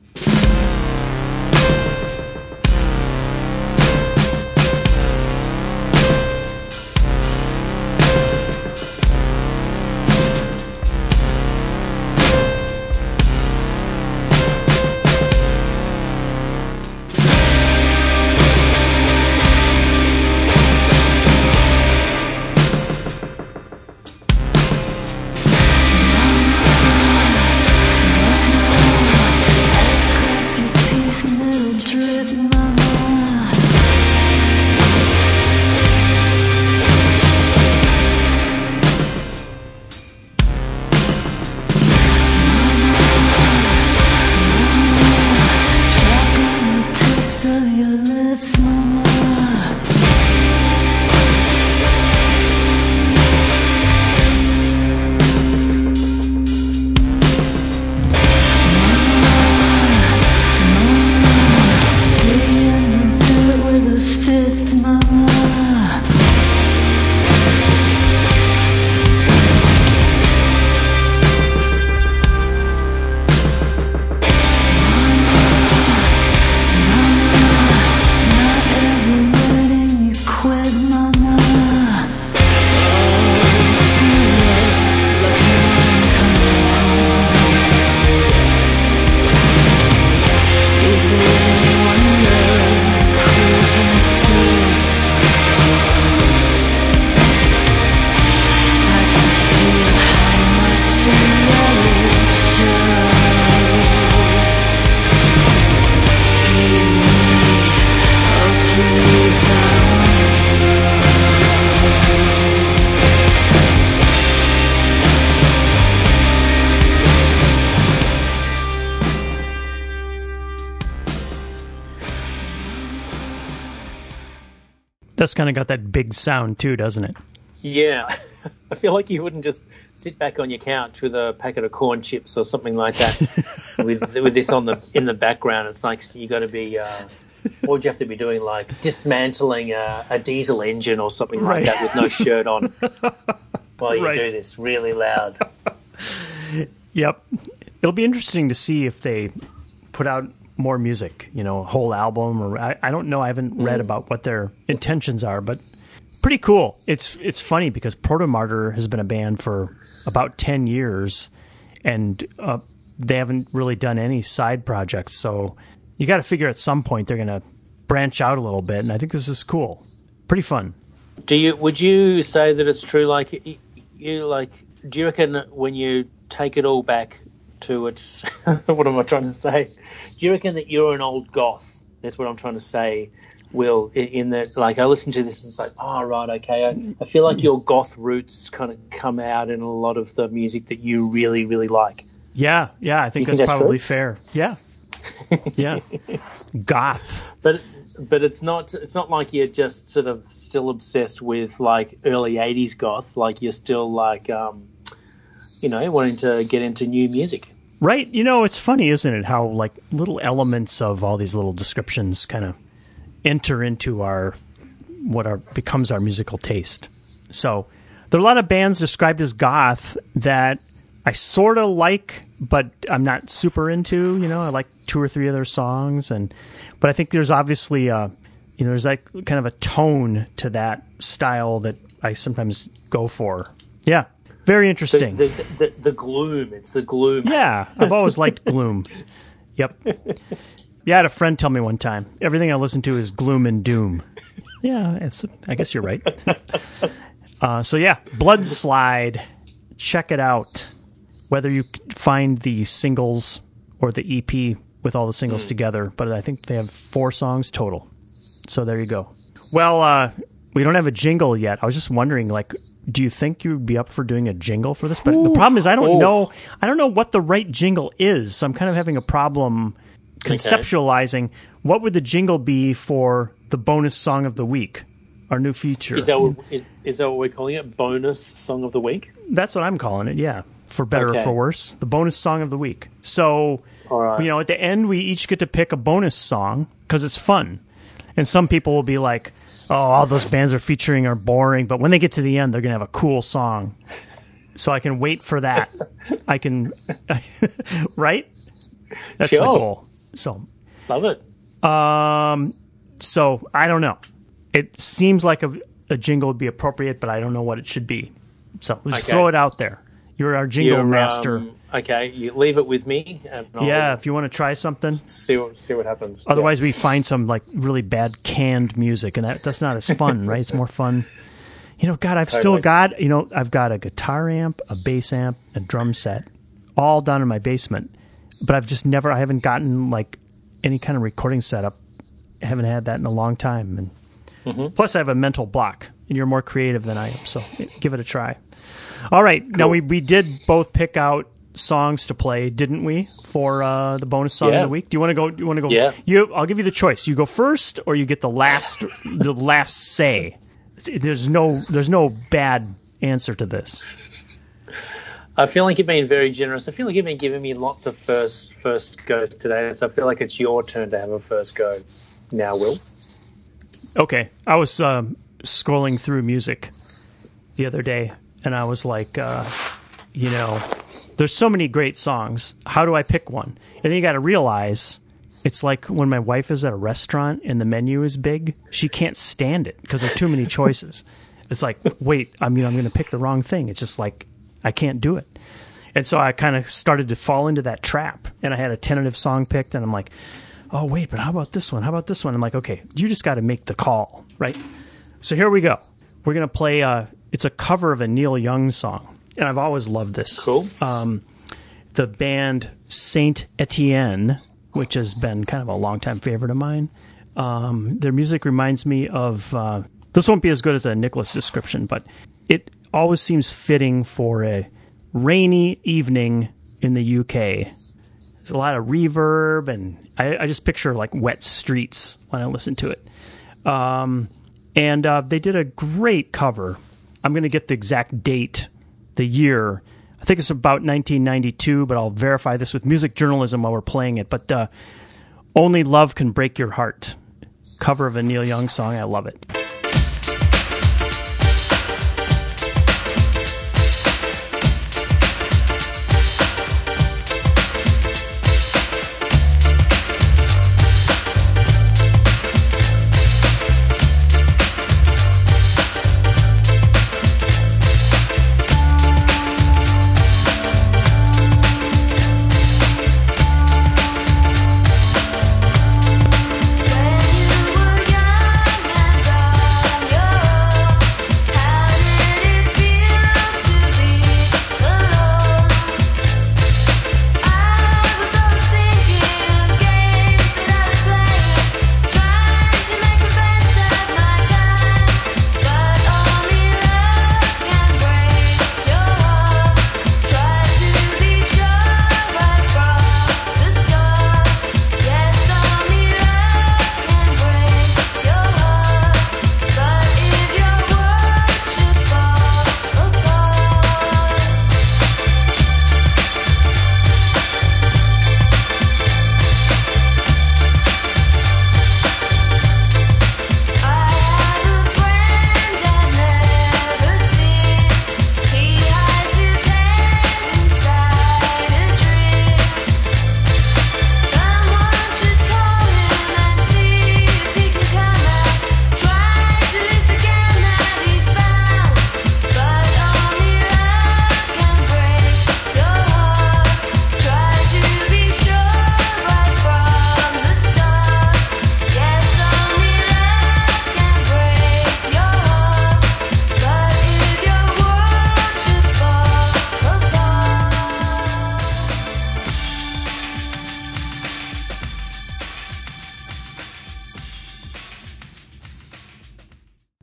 That's kind of got that big sound too, doesn't it? Yeah. I feel like you wouldn't just sit back on your couch with a packet of corn chips or something like that with this in the background. It's like you got to be what would you have to be doing, like dismantling a diesel engine or something like that with no shirt on while you do this really loud. Yep. It'll be interesting to see if they put out more music, a whole album, or I don't know. I haven't read about what their intentions are, but pretty cool. It's funny because Proto-Martyr has been a band for about 10 years, and they haven't really done any side projects. So you got to figure at some point they're going to branch out a little bit, and I think this is cool. Pretty fun. Would you say that it's true? Do you reckon when you take it all back to its, what am I trying to say? Do you reckon that you're an old goth That's what I'm trying to say, Will, in that, like, I listen to this and it's like, oh, right, okay. I feel like your goth roots kind of come out in a lot of the music that you really, really like. Yeah, I think that's probably fair. Yeah. Yeah. Goth. But it's not like you're just sort of still obsessed with, like, early 80s goth. Like, you're still, like, wanting to get into new music. Right. It's funny, isn't it, how, like, little elements of all these little descriptions kind of enter into becomes our musical taste. So there are a lot of bands described as goth that I sort of like, but I'm not super into. I like 2 or 3 of their songs, but I think there's obviously there's like kind of a tone to that style that I sometimes go for. Yeah, very interesting. The gloom. It's the gloom. Yeah, I've always liked gloom. Yep. Yeah, I had a friend tell me one time, everything I listen to is gloom and doom. Yeah, I guess you're right. So yeah, Blood Slide. Check it out. Whether you find the singles or the EP with all the singles together, but I think they have 4 songs total. So there you go. Well, we don't have a jingle yet. I was just wondering, like, do you think you'd be up for doing a jingle for this? But the problem is I don't know what the right jingle is. So I'm kind of having a problem conceptualizing what would the jingle be for the bonus song of the week, our new feature. Is that what we're calling it? Bonus song of the week? That's what I'm calling it, yeah. For better or for worse. The bonus song of the week. So, all right. At the end, we each get to pick a bonus song because it's fun. And some people will be like, oh, all those bands are featuring are boring. But when they get to the end, they're going to have a cool song. So I can wait for that. I can, right? That's the goal. So, love it. So I don't know. It seems like a jingle would be appropriate, but I don't know what it should be. So let's throw it out there. You're our jingle master. Okay, you leave it with me. And if you want to try something, see what happens. Otherwise, we find some like really bad canned music, and that's not as fun, right? It's more fun. God, I've got a guitar amp, a bass amp, a drum set, all down in my basement. But I haven't gotten like any kind of recording setup. I haven't had that in a long time, and plus I have a mental block. And you're more creative than I am, so give it a try. All right, cool. Now we did both pick out songs to play, didn't we, for the bonus song of the week? Do you want to go? Yeah. I'll give you the choice. You go first, or you get the last say. There's no bad answer to this. I feel like you've been very generous. I feel like you've been giving me lots of first goes today, so I feel like it's your turn to have a first go now, Will. Okay, I was scrolling through music the other day, and I was like, there's so many great songs. How do I pick one? And then you got to realize it's like when my wife is at a restaurant and the menu is big, she can't stand it because there's too many choices. It's like, wait, I'm going to pick the wrong thing. It's just like, I can't do it. And so I kind of started to fall into that trap, and I had a tentative song picked, and I'm like, oh, wait, but how about this one? How about this one? I'm like, okay, you just got to make the call, right? So here we go. We're going to play, it's a cover of a Neil Young song, and I've always loved this. Cool. The band Saint Etienne, which has been kind of a longtime favorite of mine. Their music reminds me of, this won't be as good as a Nicholas description, but it always seems fitting for a rainy evening in the UK. There's a lot of reverb, and I just picture like wet streets when I listen to it. And they did a great cover. I'm going to get the exact date, the year. I think it's about 1992, but I'll verify this with music journalism while we're playing it. But Only Love Can Break Your Heart, cover of a Neil Young song. I love it. When you were young and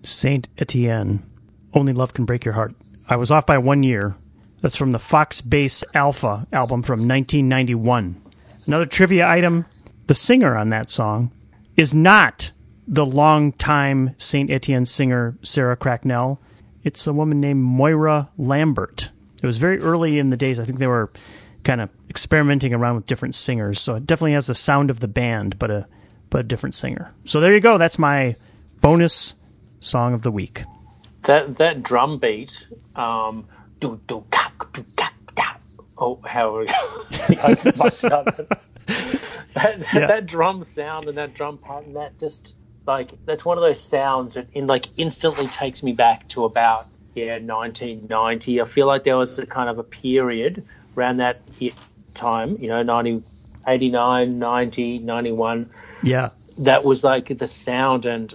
Saint Etienne, Only Love Can Break Your Heart. I was off by 1 year. That's from the Fox Bass Alpha album from 1991. Another trivia item, the singer on that song is not the longtime Saint Etienne singer Sarah Cracknell. It's a woman named Moira Lambert. It was very early in the days. I think they were kind of experimenting around with different singers. So it definitely has the sound of the band, but a different singer. So there you go. That's my bonus song of the week. That drum beat, how that drum sound and that drum pattern, that just that's one of those sounds that instantly takes me back to about 1990. I feel like there was a kind of a period around that time, 89, 90, 91. Yeah, that was like the sound and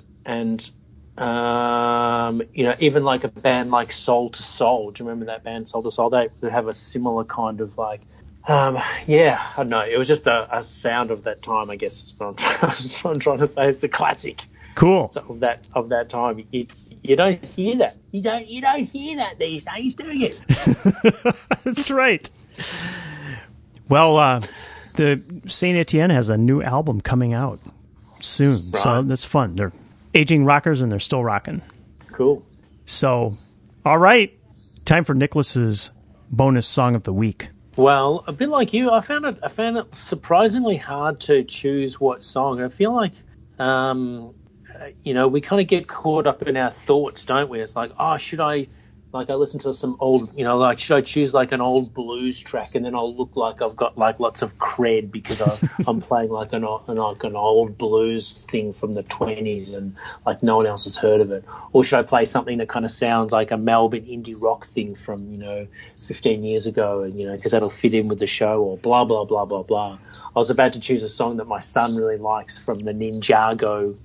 even like a band like Soul to Soul. Do you remember that band, Soul to Soul? They would have a similar kind of I don't know. It was just a sound of that time, I guess. That's what I'm trying to say. It's a classic. Cool. So of that time. You don't hear that. You don't hear that these days, do you? That's right. Well, the Saint Etienne has a new album coming out soon, right. So that's fun. They're aging rockers and they're still rocking. Cool. So, all right, time for Nicholas's bonus song of the week. Well, a bit like you, I found it surprisingly hard to choose what song. I feel like, we kind of get caught up in our thoughts, don't we? It's like, should I listen to some old, should I choose like an old blues track and then I'll look like I've got like lots of cred because I'm playing like an old blues thing from the 20s and like no one else has heard of it? Or should I play something that kind of sounds like a Melbourne indie rock thing from, 15 years ago and, because that'll fit in with the show or blah, blah, blah, blah, blah. I was about to choose a song that my son really likes from the Ninjago,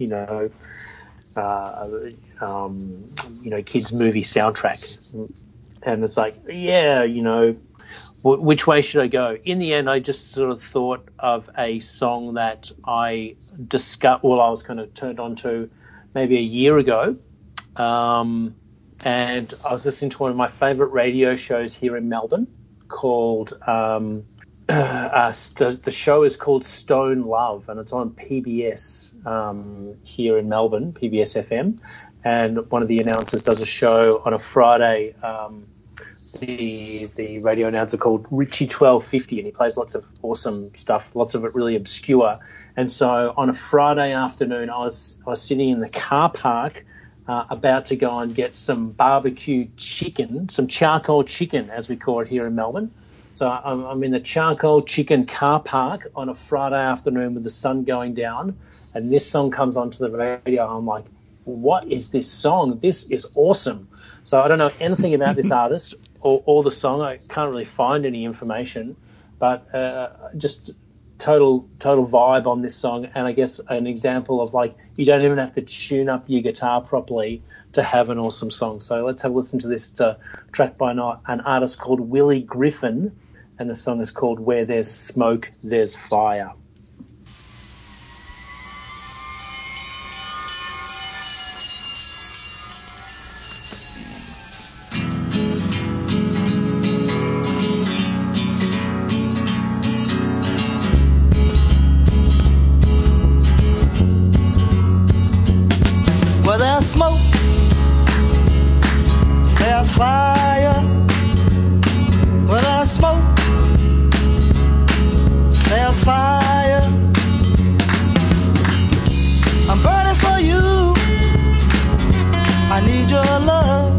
kids movie soundtrack, and it's like, which way should I go? In the end, I just sort of thought of a song that I discovered. Well, I was kind of turned on to maybe a year ago, and I was listening to one of my favourite radio shows here in Melbourne called. The show is called Stone Love, and it's on PBS here in Melbourne, PBS FM. And one of the announcers does a show on a Friday. The radio announcer called Richie 1250, and he plays lots of awesome stuff, lots of it really obscure. And so on a Friday afternoon, I was sitting in the car park about to go and get some barbecue chicken, some charcoal chicken, as we call it here in Melbourne. So I'm in the charcoal chicken car park on a Friday afternoon with the sun going down, and this song comes onto the radio. I'm like, what is this song? This is awesome. So I don't know anything about this artist or the song. I can't really find any information, but just total vibe on this song, and I guess an example of like you don't even have to tune up your guitar properly to have an awesome song. So let's have a listen to this. It's a track by an artist called Willie Griffin, and the song is called Where There's Smoke, There's Fire. Where there's smoke, there's fire. Where there's smoke, there's fire. I'm burning for you, I need your love.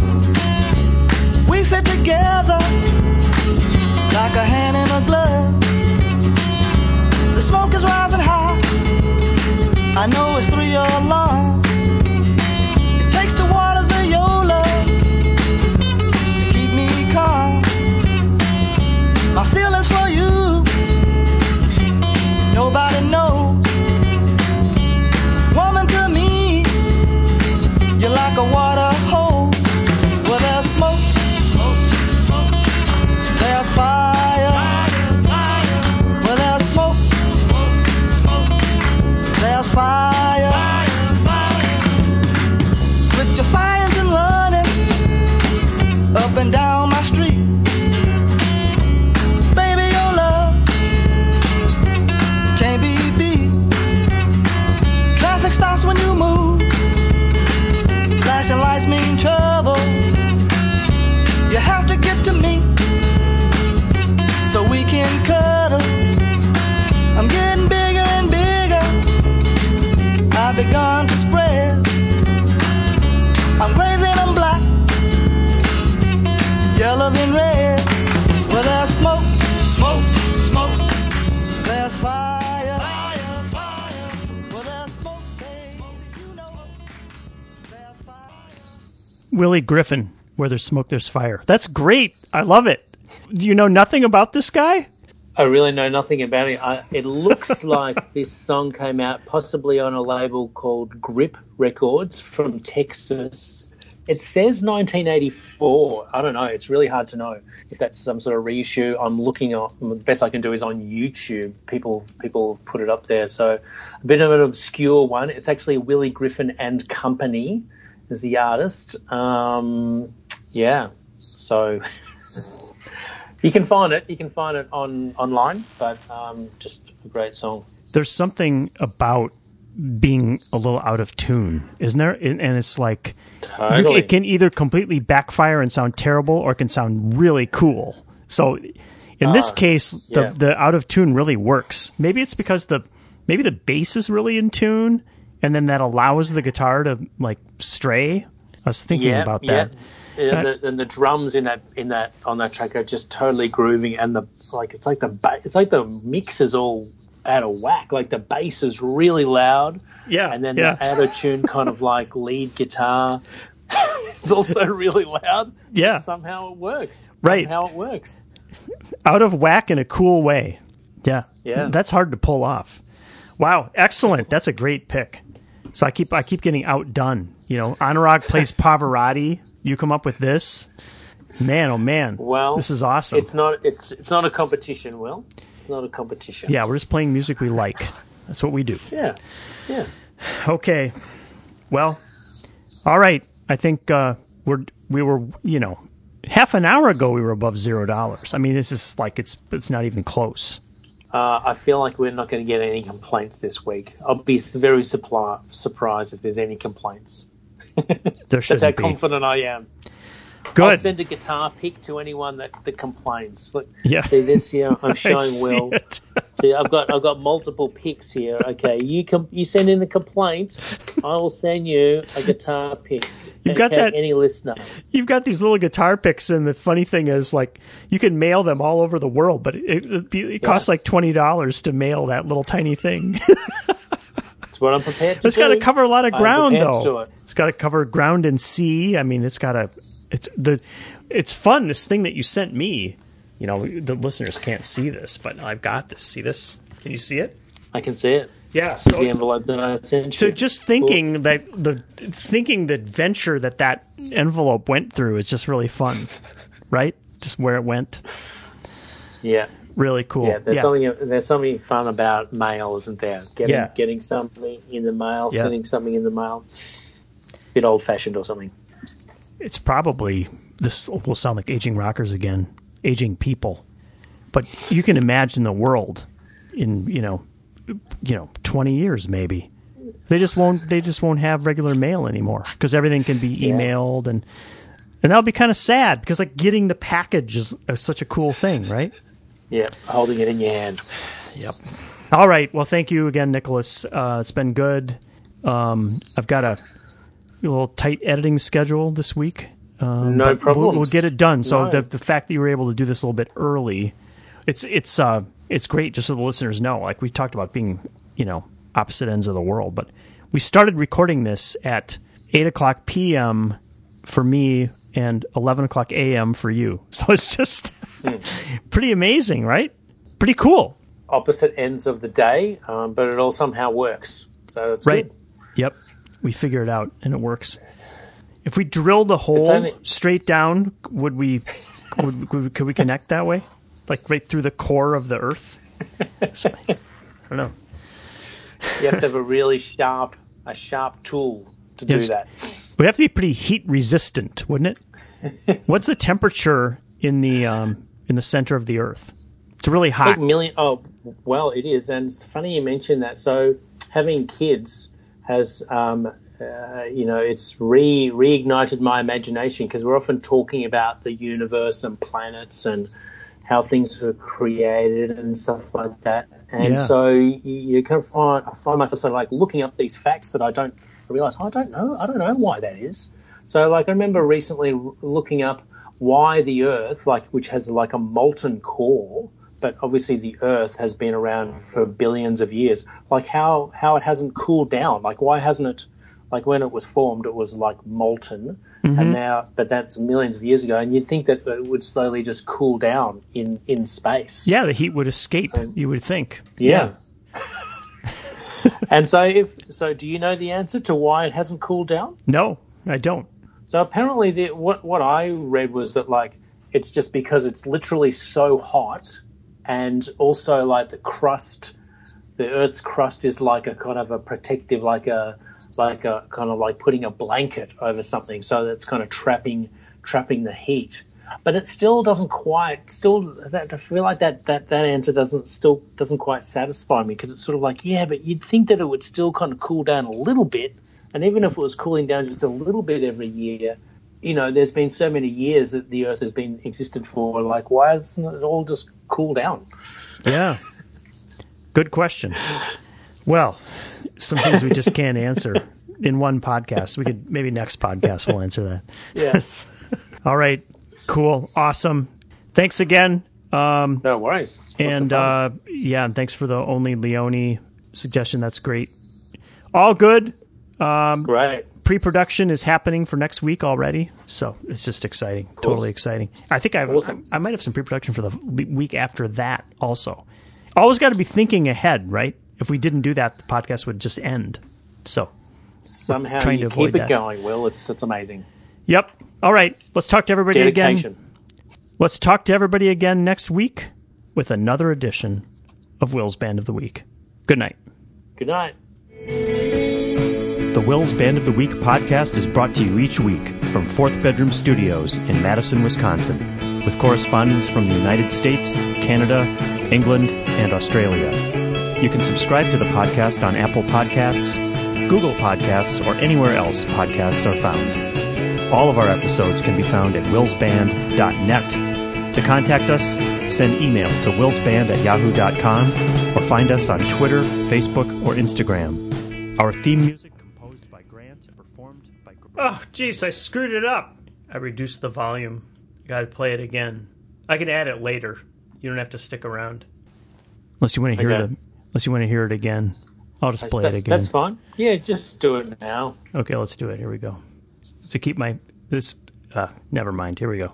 We fit together like a hand in a glove. The smoke is rising high, I know it's through your lungs. It takes the waters of your love to keep me calm. My feelings for you, nobody knows. Woman, to me, you're like a water hose. Where there's smoke, there's fire. Where there's smoke, there's fire. With stops when you move. Flashing lights mean trouble. You have to get to me so we can cuddle. I'm getting bigger and bigger. I've begun to spread. I'm crazy and I'm black, yellow than red. Well, there's smoke, smoke, smoke. There's fire, fire, fire. Well, there's smoke, baby, you know. There's fire. Willie Griffin, where there's smoke, there's fire. That's great. I love it. Do you know nothing about this guy? I really know nothing about it. It looks like this song came out possibly on a label called Grip Records from Texas. It says 1984. I don't know. It's really hard to know if that's some sort of reissue. I'm looking on. The best I can do is on YouTube. People put it up there. So a bit of an obscure one. It's actually Willie Griffin and Company is the artist. Yeah. So you can find it. You can find it online. But just a great song. There's something about being a little out of tune, isn't there? And it's like totally. It can either completely backfire and sound terrible, or it can sound really cool. So in this case, the out of tune really works. Maybe it's because the bass is really in tune, and then that allows the guitar to like stray. I was thinking about that. Yeah, and the drums in that on that track are just totally grooving, and it's like the mix is all out of whack. Like the bass is really loud, and then the out of tune kind of like lead guitar is also really loud. Yeah, somehow it works. Right, somehow it works. Out of whack in a cool way. Yeah, yeah, that's hard to pull off. Wow, excellent. That's a great pick. So I keep getting outdone. You know, Anurag plays Pavarotti. You come up with this, man. Oh man! Well, this is awesome. It's not a competition, Will. It's not a competition. Yeah, we're just playing music we like. That's what we do. Yeah. Okay. Well, all right. I think we were half an hour ago we were above $0. I mean, this is like it's not even close. I feel like we're not going to get any complaints this week. I'll be very surprised if there's any complaints. There shouldn't That's how be. confident I am. Good. I'll send a guitar pick to anyone that complains. Look, yeah. See this here? I'm showing Will. It. See, I've got multiple picks here. Okay, you send in a complaint, I will send you a guitar pick. You've got that. Any listener. You've got these little guitar picks, and the funny thing is, like, you can mail them all over the world, but it costs like $20 to mail that little tiny thing. That's what I'm prepared to It's got to cover a lot of ground, though. It's got to cover ground and sea. I mean, it's fun. This thing that you sent me, the listeners can't see this, but I've got this. See this? Can you see it? I can see it. Yeah. So the envelope that I sent you. So just thinking that the adventure that envelope went through is just really fun, right? Just where it went. Yeah. Really cool. Yeah, there's something fun about mail, isn't there? Getting something in the mail, sending something in the mail. Bit old fashioned or something. It's probably, this will sound like aging rockers again, aging people, but you can imagine the world in 20 years maybe. They just won't have regular mail anymore because everything can be emailed, and that'll be kind of sad because like getting the package is such a cool thing, right? Yeah, holding it in your hand. Yep. All right. Well, thank you again, Nicholas. It's been good. I've got a little tight editing schedule this week. No problem. We'll get it done. So the fact that you were able to do this a little bit early, it's great just so the listeners know. Like we talked about being, opposite ends of the world, but we started recording this at 8:00 p.m. for me and 11:00 a.m. for you. So it's just pretty amazing, right? Pretty cool. Opposite ends of the day, but it all somehow works. So it's right. Good. Yep. We figure it out, and it works. If we drilled a hole straight down, could we connect that way? Like right through the core of the Earth? I don't know. You have to have a really sharp tool to do that. It would have to be pretty heat resistant, wouldn't it? What's the temperature in the center of the Earth? It's really hot. Well, it is, and it's funny you mention that. So having kids has it's reignited my imagination, because we're often talking about the universe and planets and how things were created and stuff like that. And so you kind of find myself sort of like looking up these facts that I realize, I don't know why that is. So like I remember recently looking up why the Earth, like which has like a molten core, but obviously the Earth has been around for billions of years, like how it hasn't cooled down. Like why hasn't it, like when it was formed it was like molten, and now, but that's millions of years ago, and you'd think that it would slowly just cool down in space. Yeah, the heat would escape, you would think. Yeah. And so do you know the answer to why it hasn't cooled down? No, I don't. So apparently what I read was that like it's just because it's literally so hot, and also like the Earth's crust is like a kind of a protective, like a kind of like putting a blanket over something, so that's kind of trapping the heat. But it still doesn't quite. I feel like that answer doesn't quite satisfy me, because it's sort of like, yeah, but you'd think that it would still kind of cool down a little bit, and even if it was cooling down just a little bit every year, there's been so many years that the Earth has been existed for. Like, why doesn't it all just cool down? Yeah, good question. Well, some things we just can't answer in one podcast. We could, maybe next podcast we'll answer that. Yes. All right. Cool. Awesome. Thanks again. No worries. And and thanks for the Only Leone suggestion. That's great. All good. Great. Pre-production is happening for next week already, so it's just exciting. Cool. Totally exciting. I think I might have some pre-production for the week after that also. Always got to be thinking ahead, right? If we didn't do that, the podcast would just end. So somehow you keep it going, Will. It's amazing. Yep. All right. Let's talk to everybody again. Let's talk to everybody again next week with another edition of Will's Band of the Week. Good night. Good night. The Will's Band of the Week podcast is brought to you each week from Fourth Bedroom Studios in Madison, Wisconsin, with correspondents from the United States, Canada, England, and Australia. You can subscribe to the podcast on Apple Podcasts, Google Podcasts, or anywhere else podcasts are found. All of our episodes can be found at willsband.net. To contact us, send email to willsband@yahoo.com or find us on Twitter, Facebook, or Instagram. Our theme music composed by Grant and performed by... Oh, jeez, I screwed it up. I reduced the volume. Got to play it again. I can add it later. You don't have to stick around. Unless you want to hear it. Unless you want to hear it again. I'll just play it again. That's fine. Yeah, just do it now. Okay, let's do it. Here we go. To keep never mind. Here we go.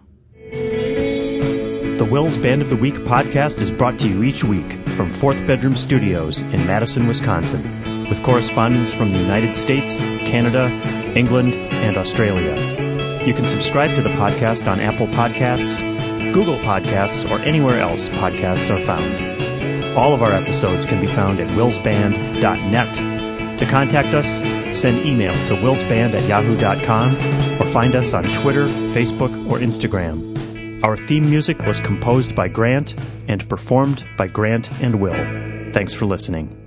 The Will's Band of the Week podcast is brought to you each week from Fourth Bedroom Studios in Madison, Wisconsin, with correspondents from the United States, Canada, England, and Australia. You can subscribe to the podcast on Apple Podcasts, Google Podcasts, or anywhere else podcasts are found. All of our episodes can be found at willsband.net. To contact us, send email to willsband@yahoo.com or find us on Twitter, Facebook, or Instagram. Our theme music was composed by Grant and performed by Grant and Will. Thanks for listening.